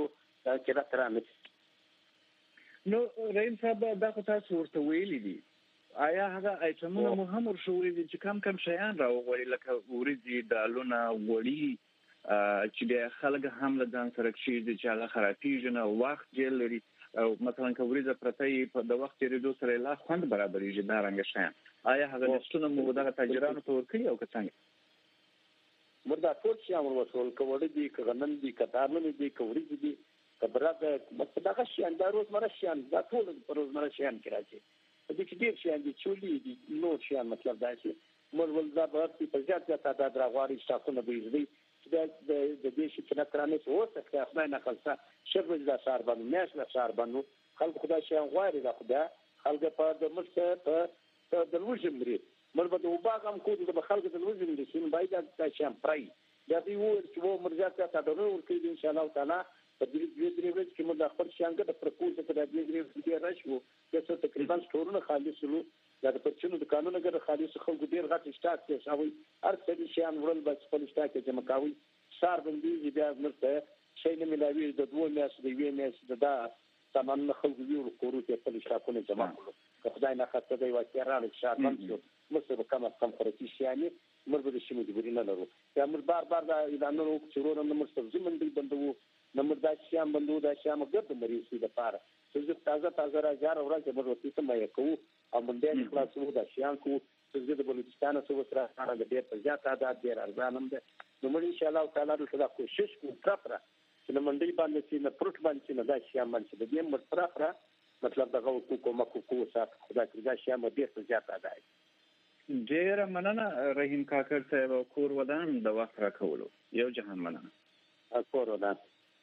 چې راترانه. نو رحیم صاحب دا خو تاسو ورته ویلي دي، آیا هغه ایټمونه مو هم ورښودلي دي چې کم شیان راوغواړي لکه وریځې، دالونه، غوړي چې بیا خلک هم له ځان سره کښېږدي چې هغه خرابېږي نه، وخت ډېر لري او مثلا که وریځه پرته یي په د وخت تېرېدو سره لا خوند برابرېږي، دا رنګه شیان. آیا هغه لسټونه مو دغه تاجرانو ته ورکړي او که څنګه؟ موږ دا ټول شیان ورسول، که وړه دي، که غنم دي، که دالونه دي، که وریځې دي، که بره ده، دغه شیان دا روزمره شیان، دا ټول په روزمره شیان کې راځي. په دې کې ډېر شیان دي، چولي دي، نور شیان، مطلب دا چې موږ دا به په زیات تعداد راغواړي، سټاکونه به یې د دې شي چې نکرانه څه اوسه که خدای نه خلصه شرب د سار باندې میاش له سار باندې خلک خدای شي غواړي دا خدای خلک په د مرسته په د لوجم لري مر به د وباغم کو د خلک د لوجم لري چې باید د شام پرای دا دی و چې و مرزات ته دا ورو کې ان شاء الله تعالی په دې ورځ کې موږ د خپل شانګه د پروپوز ته د دې ورځ راشو چې څه تقریبا ستورونه خالص لرو دا د پرچونو د قانون غره خالص خلکو ډیر غټ شټاک ته شاوي هر څه شي ان ورل بس خپل شټاک ته جمع کوي سار باندې بیا مرته شي نه ملاوي د دوه میاشتې د وی میاشتې دا تمام خلکو یو کورو ته خپل شټاکونه جمع کړو خدای نه خاطر دی واکه را لږ شار باندې مصر کم از کم خرچي شي مر به شي مجبوري نه لرو یا مر بار دا اعلانونو چورو نه مر سبزي منډي بندو نمبر دا شام بندو دا شام ګرد مریض د پاره چې تازه راځار ورځ به ورته سمای کوو او باندې خلاصو دا شام کو چې د بلوچستان څخه سره د ډېر په زیات تعداد ډېر ارزانم ده نو موږ ان شاء الله تعالی دا کوشش کوو پرپره چې منډي باندې چې نه پروت باندې نه دا شام باندې د دې مر پرپره مطلب دا کومه کو سات خدای دې دا شام ډېر په زیات تعداد ډېر مننه رحیم کاکړ صاحب کور ودان د وخت راکولو یو جهان مننه کور ودان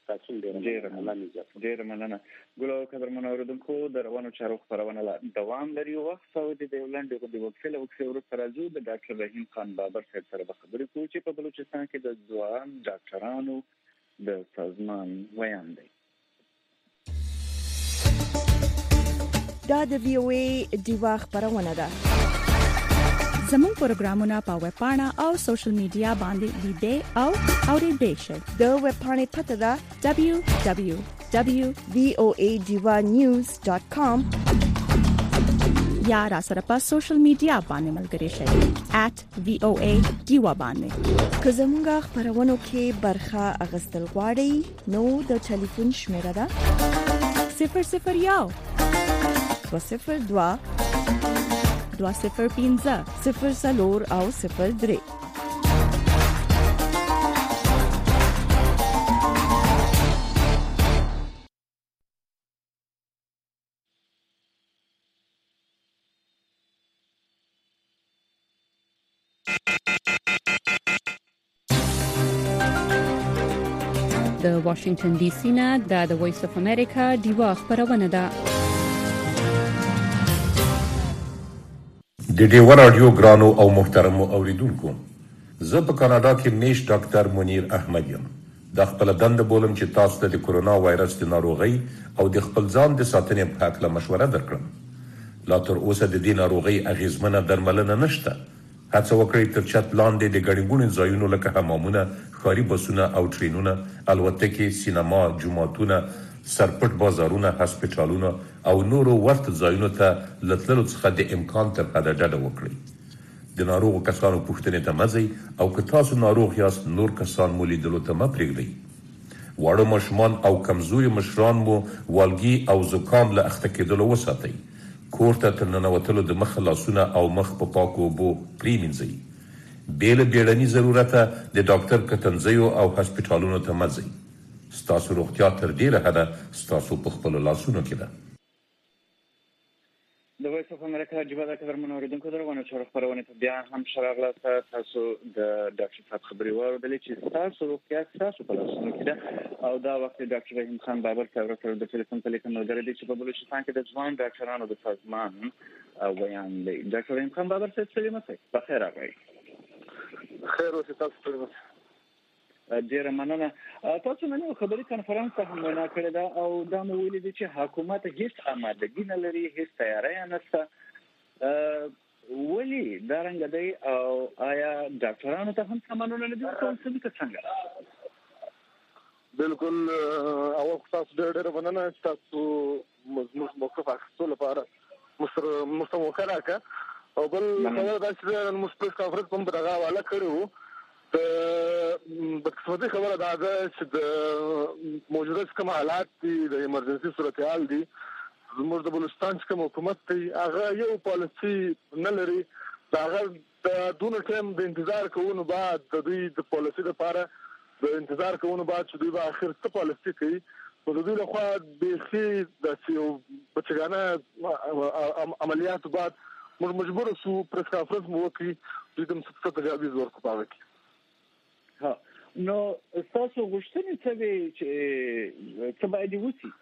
ډېر مننه ګلو قدرمن اوریدونکو د روانو چارو خبرونه دوام لري وخت او د ډیولند د وکیل ورته راځو د ډاکټر رحیم خان بابر صاحب سره خبرې کوو چې په بلوچستان کې د ځوان ډاکټرانو د سازمان ویان دی دا د وی او ای دیوا خبرونه ده زموږ پروګرامونه په ویب پاڼه او سوشل میډیا باندې لیدئ او اوریدئ شئ د ویب پاڼې پته ده www.voadivanews.com یا را سره په سوشل میډیا باندې ملګري شئ @voadiva باندې که زموږ خبرونو کې برخه اغستل غواړئ نو د ټلیفون شمیره ده 001 205 00 او 03 د واشنگټن ډي سي نه د وایس اف امریکا دیوا خبرونه ده د ډیوا رادیو ګرانو او محترمو اوریدونکو زه په کاناډا کې میش ډاکټر منیر احمد یم د خپل دند بولم چې تاسو ته د کورونا وایرس د ناروغي او د خپل ځان د ساتنې په اړه مشوره درکړم لا تر اوسه د دې ناروغي اغیزمنه درملنه نشته هڅه وکړئ تر چت لاندې د ګڼګوڼې ځایونو لکه حمامونه ښاري بسونه او ټرینونه الوتکې سینما جوماتونه سرپټ بازارونه هسپتالونه او نورو ورته ځایونو ته لتللو څخه د امکان تر حده ډډه وکړئ د ناروغو کسانو پوښتنې ته مه ځئ او که تاسو ناروغ یاست نور کسان مو لیدلو ته مه پرېږدئ واړه ماشومان او کمزوري مشران مو والګي او زکام له اخته کېدلو وساتئ کور ته تر ننوتلو د مخ لاسونه او مخ په پاکو اوبو پرېمینځئ بې له بیړني ضرورته د ډاکټر کتنځیو او هسپتالونو ته مه ځئ ستاسو روغتیا تر ډیره حده ستاسو په خپلو لاسونو کې ده د وایس اف امریکا جبهه د قدرمن اوریدونکو د روانو چارو خبرونه ته بیا هم شراغله تاسو د ډاکټر صاحب خبرې واورېدلې چې تاسو روغتیا تاسو په لاسونو کې ده او دا وخت ډاکټر رحیم خان بابر صاحب سره د ټلیفون په لیکه ملګری دی چې په بلوچستان کې د ځوان ډاکټرانو د سازمان ویان دی ډاکټر رحیم خان بابر صاحب سلام علیکم بخیر راغلی خیر اوسې تاسو ټول ډېر مننه تاسو نن یو خبري کانفرنس هم وینا کړې ده او دا مو ویلي دي چې حکومت هیڅ آمادګي نه لري هیڅ تیاری نشته ولې دا رنګ دی او آیا ډاکټرانو ته هم سامانونه نه دي ورکول شوي که څنګه بالکل اول تاسو ډېر مننه تاسو موقف اخیستلو لپاره مستموکه راکړه او بل خبره دا چې موږ په کانفرنس هم دغه حواله کړو د قسمتي خبره دا ده چې د موجوده کوم حالات دي د ایمرجنسي صورتحال دي زموږ د بلوچستان کوم حکومت دی هغه یو پالیسي نه لري هغه د دونه ټایم د انتظار کوونو بعد د دوی د پالیسي لپاره د انتظار کوونو بعد چې دوی به اخر څه پالیسي کوي نو د دوی لخوا بیخي د یو بچګانه عملیاتو بعد موږ مجبور شو پریس کانفرنس مو وکړي دوی د څه تجاویز ورکړو پاوه کې ها نو تاسو غوښتنې څه وی چې څه باید وسی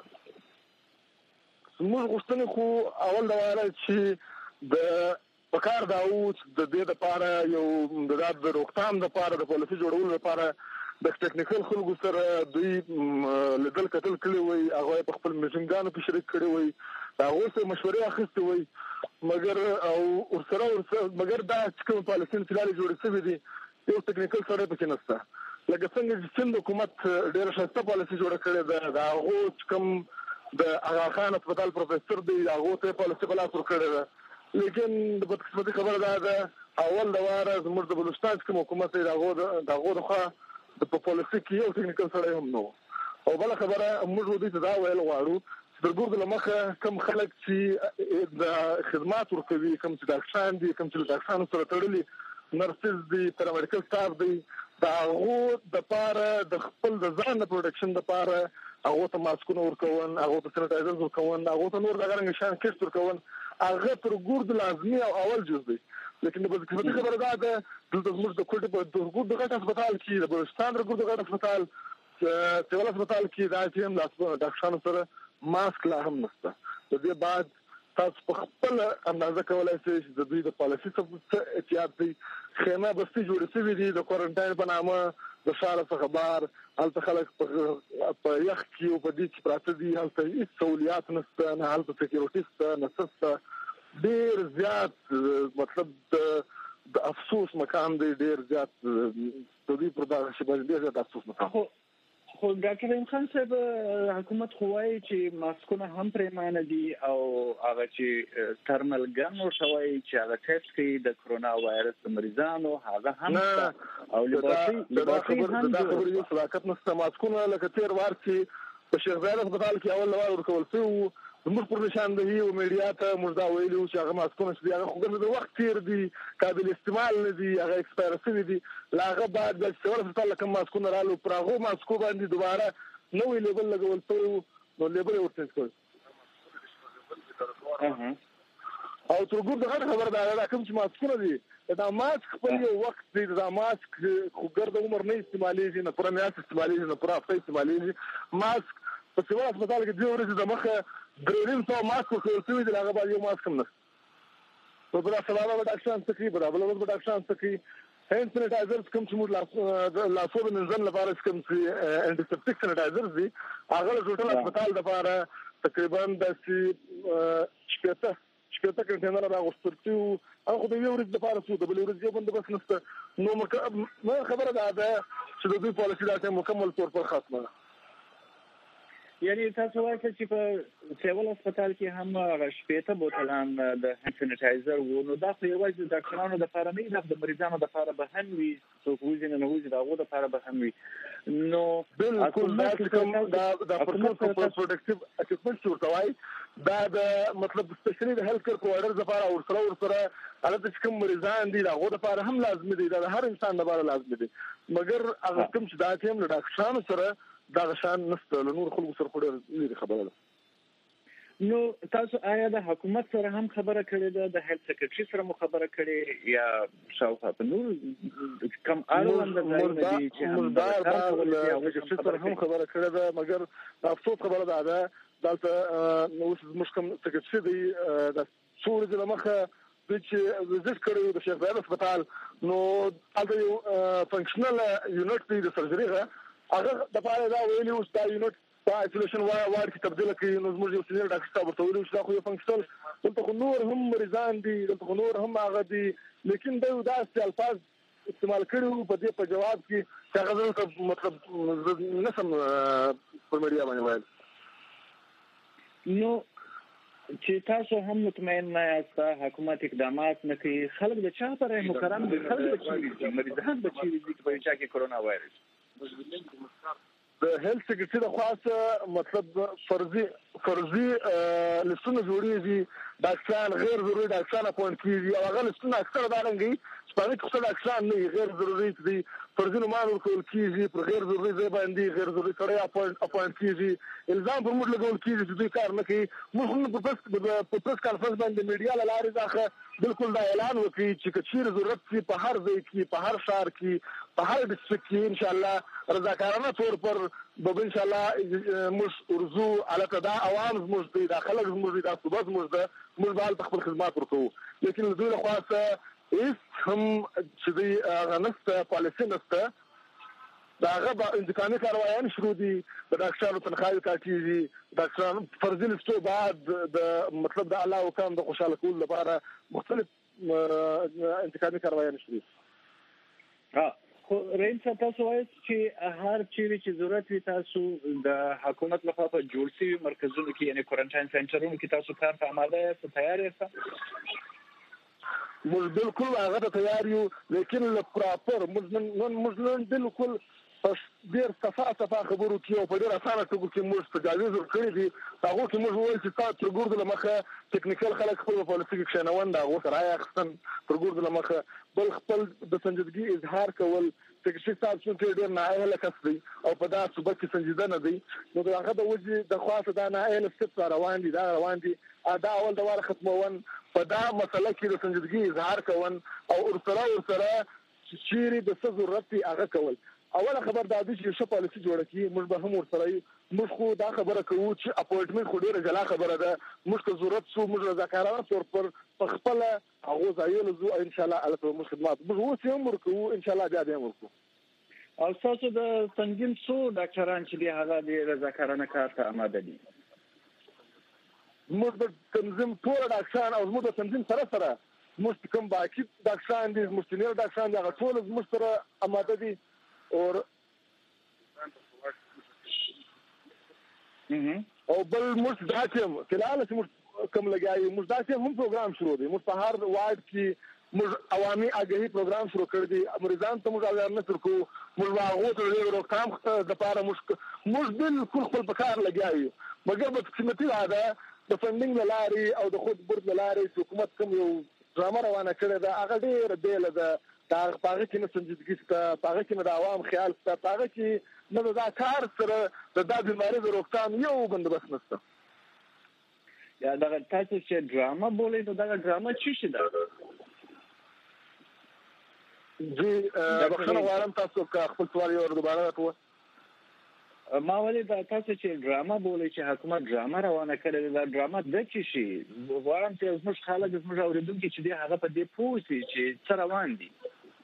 موږ غوښتنې خو اول دا وایي چې د پکار دا او د دې لپاره یو د روغتام لپاره د پالیسي جوړولو لپاره د ټیکنیکل خلکو سره دوی لیدل کتل کړي وي هغه په خپل میټینګانو کې شریک کړي وي هغه سره مشورې اخیستې وي مګر او ورسره مګر دا کوم پالیسي چې لاري جوړې شوې دي یو ټیکنیکل سره پکې نشته لکه څنګه چې سند حکومت ډېر شته پالیسي جوړه کړې ده هغه کوم د اغا خان هسپتال پروفیسور دی هغه ته پالیسي بلا پر کړې ده لیکن د بدقسمتي خبره دا ده اول د واره زموږ د بلوچستان کوم حکومت دی دغه خو د پالیسي کې یو ټیکنیکل سره هم نو او بل خبره موږ دوی ته دا ویل غواړو چې د ګورد لمخه کم خلک چې د خدمات ورکوي کم چې ډاکټران دي کم چې ډاکټرانو سره تړلي نرسز دي پیرامیډیکل سټاف دی دا هغه د پاره د خپل د ځان پروډکشن د پاره هغه ته ماسکونه ورکون هغه ته سانیټایزر ورکون هغه ته نور دغه رنګ شان کیس ورکون هغه تر ګورد لازمي او اول جز دی لیکن د بدقسمتي خبره دا ده د زموږ د کوټه په ګورد غټ هسپتال کې د بلوچستان د ګورد غټ هسپتال سیول هسپتال کې دا چې هم ډاکټرانو سره ماسک لا هم نشته د دې بعد تاسو په خپل اندازه کولای شئ چې د دوی د پالیسي څخه احتیاط دی خیمه بستي جوړې شوې دي د کوارنټاین په نامه د شهر څخه بار هلته خلک په یخ کې او په دې کې پراته دي هلته هیڅ سہولیات نشته نه هلته سکیورټي شته نه څه ډېر زیات مطلب د افسوس مقام دی ډېر زیات د دې پر دغه شی باندې ډېر زیات افسوس مقام خو ډاکټر رحیم خان صاحب حکومت خو وايي چې ماسکونه هم پریمانه دي او هغه چې ترمل ګن ورشوي چې هغه ټیسټ کوي د کرونا وایرس مریضانو هغه هم او لباسي هم د خبرې یو صداقت نشته ماسکونه لکه تیر وار چې په شیخ زاید هسپتال کې اول لوړ ورکول شو زموږ پر نشاندهي او میډیا ته موږ دا ویلو چې هغه ماسکونه چې هغه خو د وخت تیر دي قابل استعمال نه دي هغه ایکسپایر شوي دي لا هغه بعد د سیول هسپتال کوم ماسکونه رالو پر هغه ماسکو باندې دوباره نوې لیبل لګول شو نو لیبل ورته کول او تر ګور دغه خبره دا کوم چې ماسکونه دي دا ماسک په یو وخت دی دا ماسک خو ګرد عمر نه استعمالېږي نه پر میاشت استعمالېږي نه پر هفته استعمالېږي ماسک په سیول هسپتال کې 2 ورځې د مخه درېم څو ماسک ورکول شوي دي هغه باندې یو ماسک هم نشته په بل سبا به ډاکټران څه کوي بل به ډاکټران څه کوي هند سانیټایزر کوم چې موږ لاسو د منځل لپاره کوم چې انټیسپټیک سانیټایزر دي هغه د ټول هسپتال لپاره تقریبا د شپږ کنټینر راغوستل شو هغه د یو ورځې لپاره څو د بل ورځې باندې بس نشته نو خبره ده چې د دوی پالیسي دا مکمل تور پر ختمه یعنی تاسو وایئ چې په سیول هسپتال کې هم شپېته بوتلان د هند سانیټایزر وو نو دا خو یوازې د ډاکټرانو لپاره نه د مریضانو لپاره به هم وي څوک وځي نه وځي د هغو لپاره به هم وي نو بالکل دا پروډکټیو اکوپمنټ ورته وایي دا د مطلب سپیشلی د هیلث کیر پرووایډر لپاره ورسره هلته چې کوم مریضان دي د هغو لپاره هم لازمي دي دا د هر انسان لپاره لازمي دي مګر هغه کوم چې دا ټیم له ډاکټرانو سره دا شان نشته له نور خلکو سره خوري لري خبره ده نو تاسو آیا د حکومت سره هم خبره کړې ده د هیلث سیکریټري سره مو خبره کړې یا شاوخوا په نور کم اړوند ځای دی چې هم دا سره هم خبره کړې ده مګر افسوس خبره ده دلته نو موږ کوم سیکریټري دی د څور د مخه د چې وزټ کړو د شیخ زاید هسپتال نو هغه یو فنکشنل یونټ دی د سرجری هغه د پاره دا ویلي او ستاسو یونټ په ایسولیشن وارد کې تبدیل کړي نو زموږ یو سینیئر ډاکټر صاحب ورته ویلي چې دا خو یو فنکشنل دلته خو نور هم مریضان دي دلته خو نور هم هغه دي لیکن دا داسې الفاظ استعمال کړو په دې په جواب کې چې هغه مطلب نسم په میډیا باندې وایي. نو چې تاسو هم مطمئن نه یاست حکومت اقدامات نه کوي، خلک د چا پر مکرم دي، خلک د مریضان بچي دي چې په چا کې کرونا وایرس د هیلث سکرټری د خاص مطلب فرضي لسونه جوړیږي، ډاکټران غیر ضروري ډاکټران اپوینټ کیږي او هغه لسونه اکثر دا رنګي چې په هغه کې ډاکټران نه غیر ضروري دي، فرضي نومان ورکول کیږي، پر غیر ضروري ځای باندې غیر ضروري سره اپوینټ کیږي، الزام پر موږ لګول کیږي چې دوی کار نه کوي. موږ په پریس کانفرنس باندې میډیا له لارې ځکه بالکل دا اعلان وکړي چې کچیر ضرورت کې په هر ځای کې، په هر ښار کې، په هر ډیسټریکټ کې ان شاء الله رضاکارانه طور پر به ان شاء الله موږ ورزو البته دا عوام زموږ دي، دا خلک زموږ دي، دا صوبات زموږ ده، موږ به خپل خدمات ورکوو. لیکن دوی له خوا هیڅ هم چې دوی هغه نسته پالیسي نسته، د هغه به انتقامي کاروایان شروع دي، د ډاکټرانو تنخواهې کاټېږي، ډاکټرانو فرضي لستو بعد د مطلب د الله حکم د خوشحاله کولو لپاره مختلف انتقامي کاروایان شروع دي. خو رئیس صاحب تاسو وایي چې هر چیرې چې ضرورت وي تاسو د حکومت لخوا په جوړ شوي مرکزونو کې یعنې کوارنټاین سنټرونو کې تاسو کار ته آماده یاست، تیار یاست؟ موږ بالکل هغه ته تیار یو، لیکن له پراپر موږ نن بالکل ډېر صفا خبرو کې او په ډېر اسانه توګه کې موږ تجاویز ورکړي دي. هغو کې موږ وویل چې تاسو تر ګردو له مخه ټکنیکل خلک خپل په پالیسي کې کښېنول، د هغو سره رایه اخیستن تر ګردو له مخه، بل خپل د سنجیدګي اظهار کول. سکرټري صاحب چې ډېر نااهله کس دی او په دا صوبه کې سنجیده نه دی، نو د هغه د وجې د خاصه دا نااهله سټپس روان دي، دا روان دي دا اول د واره ختمون، په دا مسله کې د سنجیدګي اظهار کول او ورسره چیرې د څه ضرورت دی هغه کول. اوله خبر دا دی چې ښه پالیسي جوړه کړي، موږ به هم ورسره یو. موږ خو دا خبره کوو چې اپوینټمنټ خو ډېره جلا خبره ده، موږ ته ضرورت شو موږ رضاکارانه طور پر په خپله هغو ځایونو ځو، انشاءالله هلته به موږ خدمات موږ اوس هم ورکوو، انشاءالله بیا هم ورکوو. او ستاسو د تنظیم څو ډاکټران چې دي هغه د رضاکارانه کار ته آماده دي؟ موږ د تنظیم ټول ډاکټران او زموږ د تنظیم سره موږ کوم باقي ډاکټران دي، زموږ سینیر ډاکټران دي، هغه ټول زموږ سره آماده دي. او بل موږ دا چې فلحال چې موږ کوم لګیایو، موږ دا چې هم پروګرام شروع دی، موږ په هر وارډ کې موږ عوامي آګاهي پروګرام شروع کړی دی، مریضان ته موږ اویرنس ورکوو، موږ هغو ته د روکتام دپاره موږ بالکل خپل په کار لګیایو. مګر بدقسمتي دا ده د فنډینګ له لارې او د خود برد له لارې چې حکومت کوم یو ډرامه روانه کړې ده هغه ډېره بیله ده، په هغه کې نه سنجیدګي شته، په هغه کې نه د عوام خیال شته، په هغه کې نه د دا کار سره د دا بیمارۍ د روکتام یو بندوبست نشته. یا دغه تاسو چې ډرامه بولئ نو دغه ډرامه څه شي ده؟ جی بخښنه غواړم، تاسو که خپل سوال یو دوباره راکوه. ما ولې دا تاسو چې ډرامه بولئ چې حکومت ډرامه روانه کړې ده، دا ډرامه د څه شي؟ غواړم چې زموږ خلک زموږ اورېدونکي چې دي هغه په دې پوه شي چې څه روان دي.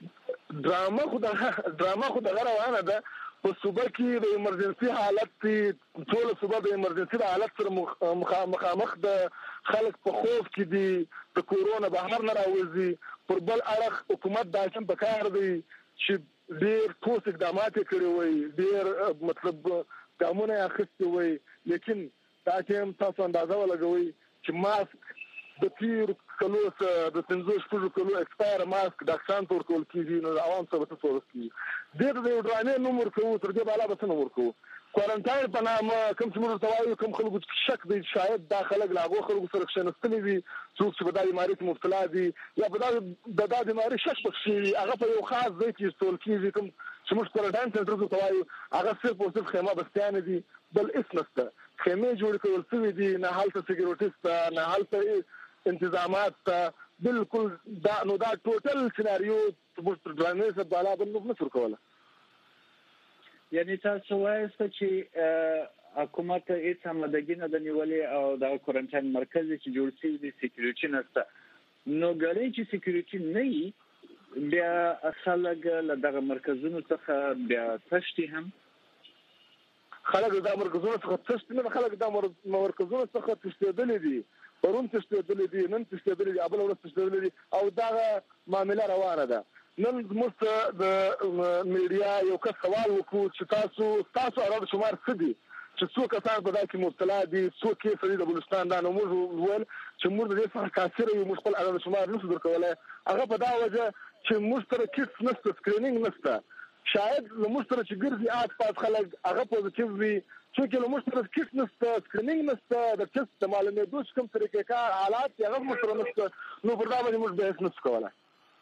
ډرامه خو دغه روانه ده په صوبه کې د ایمرجنسي حالت دی، ټوله صوبه د ایمرجنسي د حالت سره مخامخ د خلک په خوف کې دي، د کورونا بهر نه راوځي. پر بل اړخ حکومت دا هم پکار دی چې ډېر ټوس اقدامات یې کړي وي، ډېر مطلب ګامونه یې اخیستي وي، لیکن دا چې هم تاسو اندازه ولګوئ چې ماسک د تیرو کلو څخه د 15 کلو ایکسپایر ماسک ډاکټران ته ورکول کېږي، نو د عوام څه به څه صورت کېږي. دې ته د یو ډرامې نوم ورکوو، تر دې بالا به څه نه ورکوو. کوارنټاین په نامه کوم چې موږ ورته وایو، کوم خلکو شک دی شاید دا خلک له هغو خلکو سره کښېنستلي وي څوک چې په دا بیمارۍ کې مبتلا دي یا په دا بیمارۍ شک پکښې وي، هغه په یو خاص ځای کې استول کېږي، کوم چې موږ کوارنټاین سنټر ورته وایو، هغه صرف او صرف خیمه بستیانې دي، بل هېڅ نشته. خیمې جوړې کول شوي دي، نه هلته سکیورټي شته، نه هلته انتظامات شته، بالکل نو دا ټوټل سیناریو موږ تر ډرامې سره بالا بل موږ نشو ورکولی. یعنی تاسو وایاست چې حکومت هیڅ آمادګي نه ده نیولې او د کوارنټاین مرکز چې جوړ شوی دی سکیورټي نشته، نو ګړی چې سکیورټي نه وي بیا خلک له دغه مرکزونو څخه بیا تښتي، هم خلک دا مرکزونو څخه تښتي نه، خلک دا مرکزونو څخه تښتېدلي دي، پرون تښتېدلي دي، نن تښتېدلي دي، بله ورځ تښتېدلي دي او دغه معامله روانه ده. نن زموږ د میډیا یو کس سوال وکړو چې تاسو عدد شمار څه دي چې څو کسان په دا کې مبتلا دي څو کیس دي د بلوچستان دا نو موږ وویل چې موږ د دې څخه کاسره یو خپل عدد شمار نشو درکولای هغه په دا وجه چې موږ سره کیټس نشته سکرینینګ نشته شاید موږ سره چې ګرځي آس پاس خلک هغه پوزټیو وي چې موږ سره کیټس نشته سکرینینګ نشته د ټیسټ د معلوماتو کوم طریقې کار حالات هغه موږ سره نشته نو پر دا باندې موږ بحث نشو کولای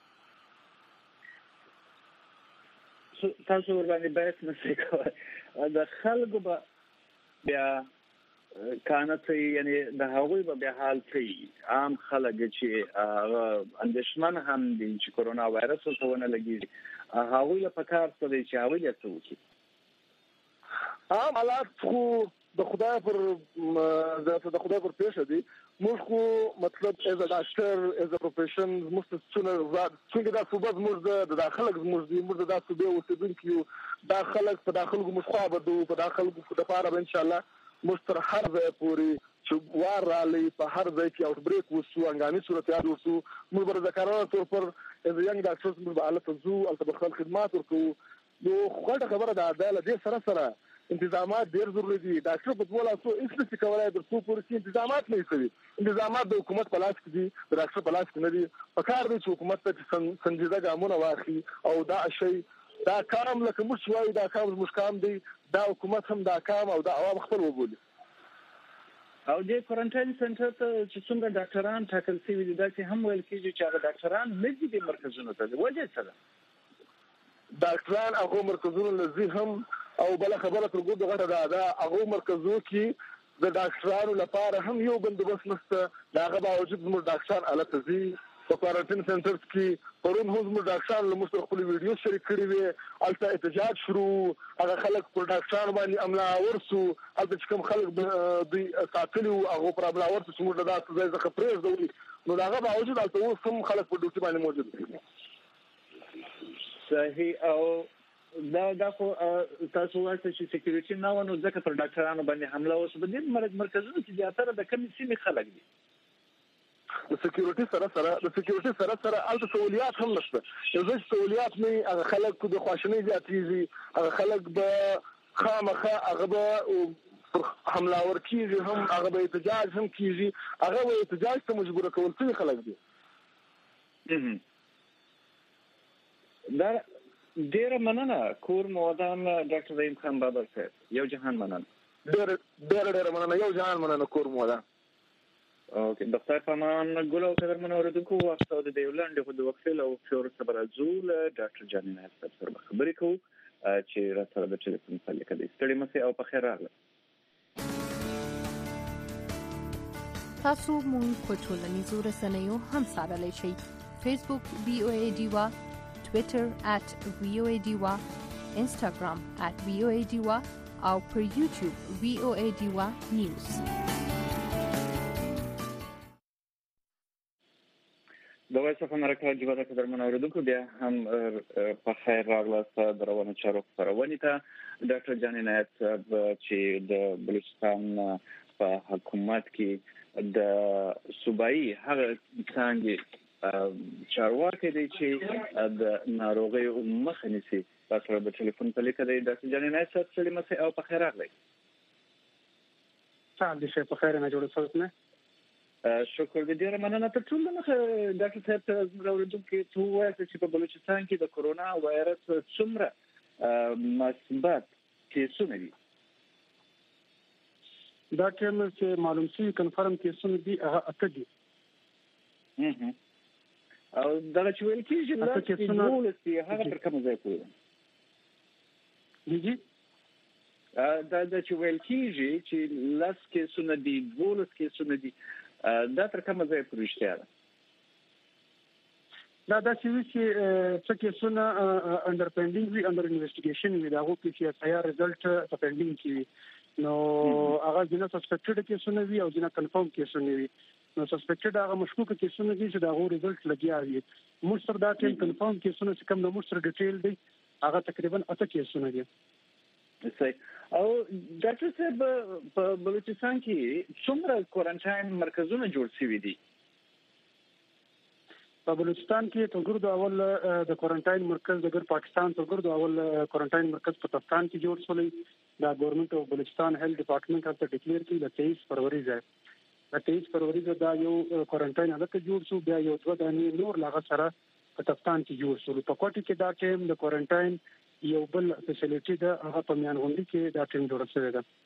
تاسو ورباندې بحث نشئ کولای د خلکو به بیا کانت یعنی د هغوی به بیا حال څه عام خلک چې اندېښمن هم دي چې کورونا وایرس ورته ونه لګي هغوی له پکار څه دی چې هغوی څه وکړي عام حالات خو د خدای پر پیښه دي موږ خو مطلب از ا ډاکټر از ا پروفیشن موږ څنګه دا صوبه موږ د داخلك موږ د صوبې اوسیدونکو داخلك په داخلو موږ خو به په داخلو د لپاره ان شاء الله موږ تر هر ځای پورې چې وار رالی په هر ځای کې اوټ بریک وسو انګامي صورتحال وسو موږ به د کارونا تور پر از ینګ ډاکټرز موږ به حالت زو البته خدمات ورکو نو خبره د عدالت سره انتظامات ډیر ضروري دي ډاکټر په ټول اسو هیڅ څه کولای د څو پورې انتظامات نه کوي انتظامات د حکومت په لاس کې دي د ډاکټر په لاس کې نه دي په کار دي چې حکومت ته سنجیده ګامونه واخلي او دا شی دا کار لکه موږ وایو دا کار موږ کام دي دا حکومت هم دا کام او دا عوام خپل وبولي او د کوارنټاین سنټر ته چې څنګه ډاکټران ټاکل شوي دي دا چې هم ویل کېږي چې هغه ډاکټران نه دي د مرکزونو ته وجه څه ده ډاکټران هغه مرکزونو لزی هم او بل خبره تر ګوډه غټه دا هغه مرکزونو کې د ډاکټرانو لپاره هم یو بندوبست نشته دا هغه باوجود موږ ډاکټر الته زی په کوارنټاین سنټر کې پرون موږ ډاکټرانو له مستقبل ویډیو شریک کړی وي الته احتجاج شروع هغه خلک پر ډاکټرانو باندې عمله ورسو الته چې کوم خلک دوی ساتلي او هغه پر عمله ورسو چې موږ دا ځای څخه پریږدو نو دا هغه باوجود الته اوس هم خلک په ډیوټي باندې موجود دي صحیح او دا خو تاسو وایئ چې سکیورټي نه ونه ځکه پر ډاکټرانو باندې حمله وشو په دې مرکزونو کې زیاتره د کم سیمې خلک دي د سکیورټي سره الته سہولیات هم نشته یو ځکه سہولیات نه هغه خلک د خواشنۍ زیاتېږي هغه خلک به خامخا هغه به حمله ور کیږي هم هغه به احتجاج هم کیږي هغه به احتجاج ته مجبور کول څه خلک دي دا ډیره مننه کور مودان ډاکټر رحیم خان بابر صاحب یو جهان مننه ډیره مننه یو جهان مننه کور مودان اوکې د خدای په امان ګل او قدرمن اوریدونکو واسطه د ډیولند خو د وکیل او فور صبر ازول ډاکټر جانین هستر سره خبرې کوو چې راته د ټلیفون په لیکه دي ستړي مشه او په خیر راغله تاسو مونږ په ټولنیزو رسنیو هم سره شئ فیسبوک VOA ډیوا ټوئیټر @VOA ډیوا انستګرام @VOA ډیوا او پر یوټیوب VOA ډیوا نیوز د وایس اف امریکا جوړه د قدرمن اوریدونکو بیا هم په خیر راغلاست د رواني چارو خبرونه ته ډاکټر جانین صاحب چې د بلوچستان په حکومت کې د صوبایي هغه څنګه چارواکي دي چې د ناروغي مخه نیسي تاسو په ټلیفون په لیکه دی ډاکټر جانین صاحب سلامت او په خیر راغلی سلام دي په خیر نه جوړ اوسئ شکر دې ډیره مننه ته ټول نه ډاکټر صاحب ته اوریدونکو ته وایي چې په بلوچستان کې د کورونا وایرس څومره مثبت کیسونه دي دا کوم چې معلوم شي کنفرم کیسونه دي هغه اته دي او دا چې ویل کېږي چې ولسی هغه تر کومه ځای پورې دي دا چې ویل کېږي چې لاس کیسونه دي ولس کیسونه دي دا تر کومه ځای پورې شته دا چې څه کیسونه انډر پینډینګ وي انډر انویسټیګیشن وي دا هغه کې چې تیار رزلټ ته پینډینګ کی نو هغه جنہ سسپیکټډ کیسونه وي او جنہ کنفرم کیسونه وي نو سسپیکټډ هغه مشکوک کیسونه دي چې دا هغه رزلټ لګیا وي موږ سره دا ټیم کنفرم کیسونه چې کوم نو موږ سره ډیټیل دي هغه تقریبا اته کیسونه دي او ډاکټر صاحب په بلوچستان کې څومره کوارنټاین مرکزونه جوړ شوي دي په بلوچستان کې تر ګردو اول د کوارنټاین مرکز د پاکستان تر ګردو اول کوارنټاین مرکز په تفتان کې جوړ شولې دا ګورنمنت او بلوچستان هیلث ډپارټمنټ هلته ډیکلیئر کړي د 23 فروری ځای د 23 فروری دا یو کوارنټاین هلته جوړ شو بیا یو 2 دانې نور لاغه سره په تفتان کې جوړ شو په کوټي کې دا ټیم د کوارنټاین یو بل فیسیلیټي ده هغه په میانغوندي کې دا ټیم جوړ شوی ده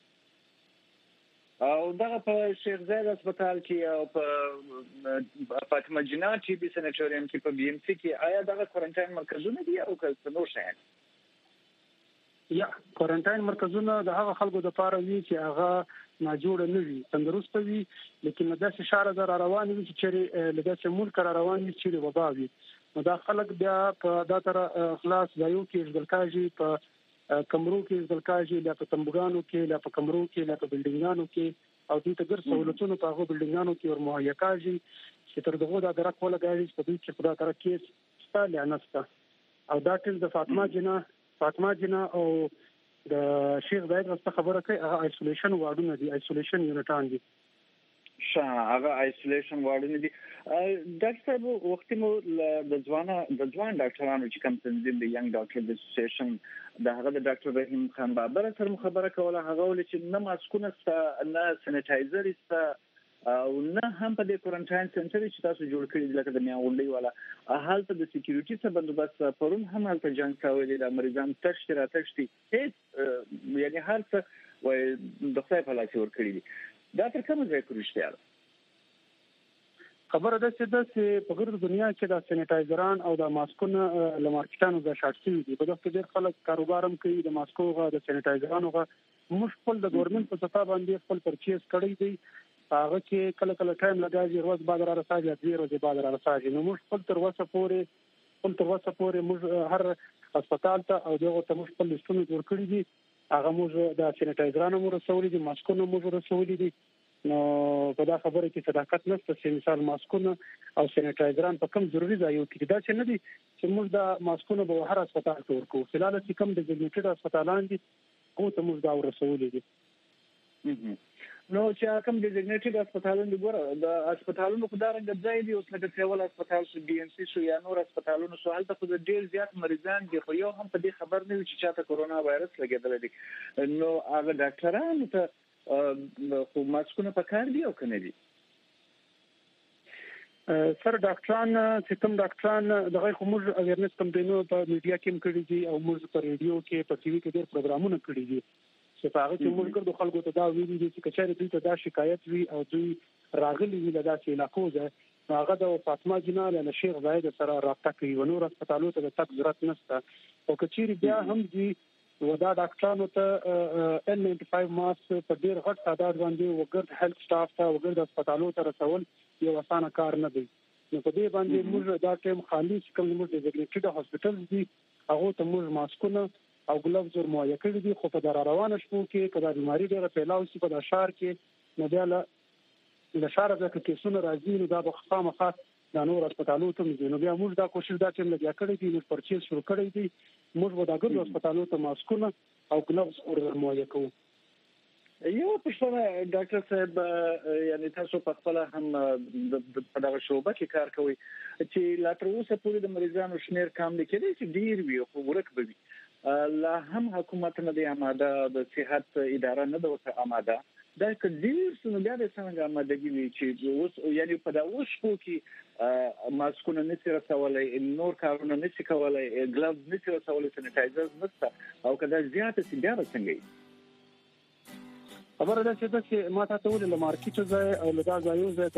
او دغه په شیخ زاید هسپتال کې او په فاطمه جنات ټي بي سنټوریم کې په بي ام سي کې آیا دغه کوارنټاین مرکزونه دي او که نور شیان یا کوارنټاین مرکزونه د هغه خلکو د پاره وی چې هغه ناجوړ نه وي تندرست وي لیکن داسې شهر زر روان وي چې لږه ملک روان وي چې وبا وي نو دا خلک بیا په دا تر خلاص ځایو کې ځلکاږي په کمرو کې ځلکاږي لا په تمبګانو کې لا په کمرو کې لا په بلډینګانو کې او دې ته ګر سہولتونو په هغه بلډینګانو کې ور مهیا کاږي چې تر دغه دا درک ولا غاړي چې په دې کې خدا تعالی کې ستاله نستا او دا ټول د فاطمه جنا او د شیخ زاید واست خبره کوي هغه آیسولیشن وارډونه دي آیسولیشن یونټان دي هغه آیسولیشن وارډونه دي ډاکټر صاحب وخت مو د ځوان ډاکټرانو چې کوم تنظیم دی ینګ ډاکټر اسوسییشن د هغه د ډاکټر رحیم خان بابر سره خبره کوله هغه ول چې نه ماسکونه نه سینیټایزر او نه هم په دې کوارنټاین سنټر چې تاسو جوړ کړی دی لکه د میاولډي والا حالت د سکیورټي څخه بندوبست پرون هم هلته جنگ کاوه دي د مریضان تشت هیڅ یعنی هر څه وای د خپل په لاس ور کړی دي دا تر کومه ځای پورې خبره ده چې په ګرد دنیا کې د سینیټایزران او د ماسکونو لمارکټانو د شارټ شوی دي په دغه ډېر خلک کاروبارم کوي د ماسکو غا د سینیټایزرانو غا موږ خپل د ګورنمنت په ستا باندې خپل پرچیز کړی دی هغه چې کله ټایم لګاږي ورځ بعد را رساږي د ورځې بعد را رساږي نو موږ خپل تر وسه پورې موږ هر هسپتال ته او دغه ته موږ خپل لیستونه جوړ کړی دي هغه موږ د سینیټایزرانو مو رسولي دي ماسکونو مو رسولي دي نو په دا خبره کې صداقت نشته چې مثال ماسکونه او سینیټایزران په کوم ضروري ځایو کې دا چې نه دي چې موږ د ماسکونو به هر هسپتال ته ورکو فلال چې کوم د ډیزیګنیټډ هسپتالان دي هغه ته موږ دا ورسولي دي نو چې کوم ډیزیګنیټډ هسپتالونه دي ګوره د هسپتالونو په دارنګ ځای دي اوس لکه ټریول هسپتال شو بي ام سي شو یا نور هسپتالونو شو هلته خو ډیر زیات مریضان دي خو یو هم په دې خبر نه وي چې چاته کورونا وایرس لګیدل دي نو هغه ډاکټرانو ته خو ماسکونه په کار دی او کنه دي سر ډاکټران چې کوم ډاکټران دغه خو موږ اویرنس کمپاینونو په میډیا کې کړی دي او موږ په ریډیو کې په ټي وي کې ډېر پروګرامونه کړی دي چې په هغه کې موږ ګرځو خلکو ته دا ویلي دي چې کچاري دوی ته دا شکایت وي او دوی راغلي وي له داسې علاقو ځای هغه د فاطمه جنال له شیخ زاید سره رابطه کوي و نور هسپتالونو ته د تک ضرورت نشته او کچيري بیا هم دي ودا ډاکټرانو ته N95 ماسک په ډیر غټ تعداد باندې وګرد هیلث سټاف ته وګرد هسپتالونو ته رسول یو اسانه کار نه دی نو په دې باندې موږ دا ټیم خالي کوم موږ د ډیزیګنیټډ هسپتال دي هغه ته موږ ماسکونه او ګلوز ور مهیا کړی دي خو په دغه روانه شپو کې کله بیماری ډیره پیلاو شي په شهر کې نو بیا له شهر ځکه کې څونه راځي نو دا به خامخا د نور هسپتالونو ته نو بیا موږ دا کوشش دا چې لګیا کړی دي موږ پرچیز شروع کړی دي موږ به دا ګرځو هسپتالونو ته ماسکونه او ګلوز ور مهیا کوو یو پښتنه ډاکټر صاحب یعنی تاسو په خپل هم په دغه شوبه کې کار کوي چې لا تر اوسه پورې د مریضانو شمیر کم دي کېدای چې ډیر وي خو ورک به وي لا هم حکومت نه دی آماده د صحت اداره نه ده آماده دا کډیر سن بیا د څنګه آمادګي وي چې اوس یعنی په دا اوس کې ماسکونه نشي رسولای نور کارونه نشي کولای ګلوز نشي رسولای سینیټایزر نشته او کله زیاته سي بیا څنګه خبره ده چې ما ته ول له مارکیټ ځای او له دا ځایو ځای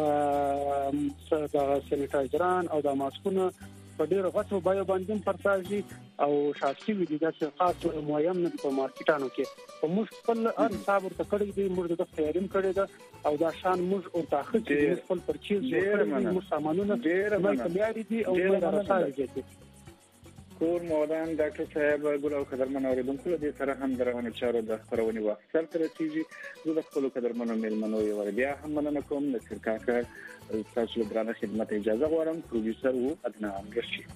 دا سینیټایزران او د ماسکونو په ډیرو غټو بایو باندې پرتاږي او شاسي وي د خاص معین نه په مارکیټانو کې په موږ خپل هر حساب ورته کړی دی موږ د تیاریم کړی دا او دا شان موږ او تاخیر چې خپل پرچیز جوړ موږ سامانونه ډیر مې دي او موږ راځي کور مودان ډاکټر صاحب ګل او قدرمن اوریدونکو دې سره هم درونه چارو د خبرونې وخت سره ترتیږي زه د خپل قدرمنو میلمنو یو بیا هم مننه کوم د شرکاکر تاسو له درانه خدمت اجازه غواړم پروډوسر وو ادنان رشید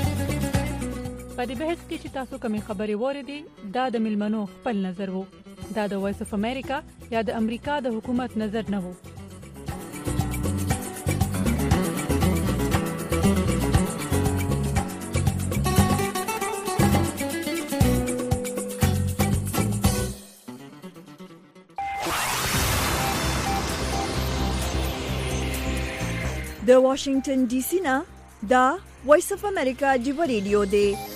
په دې بحث کې چې تاسو کومې خبرې واردې دا د میلمنو خپل نظر وو دا د وایس اف امریکا یا د امریکا د حکومت نظر نه و. د واشنگټن ډي سي نه دا وایس اف امریکا جوړ ریډیو دی.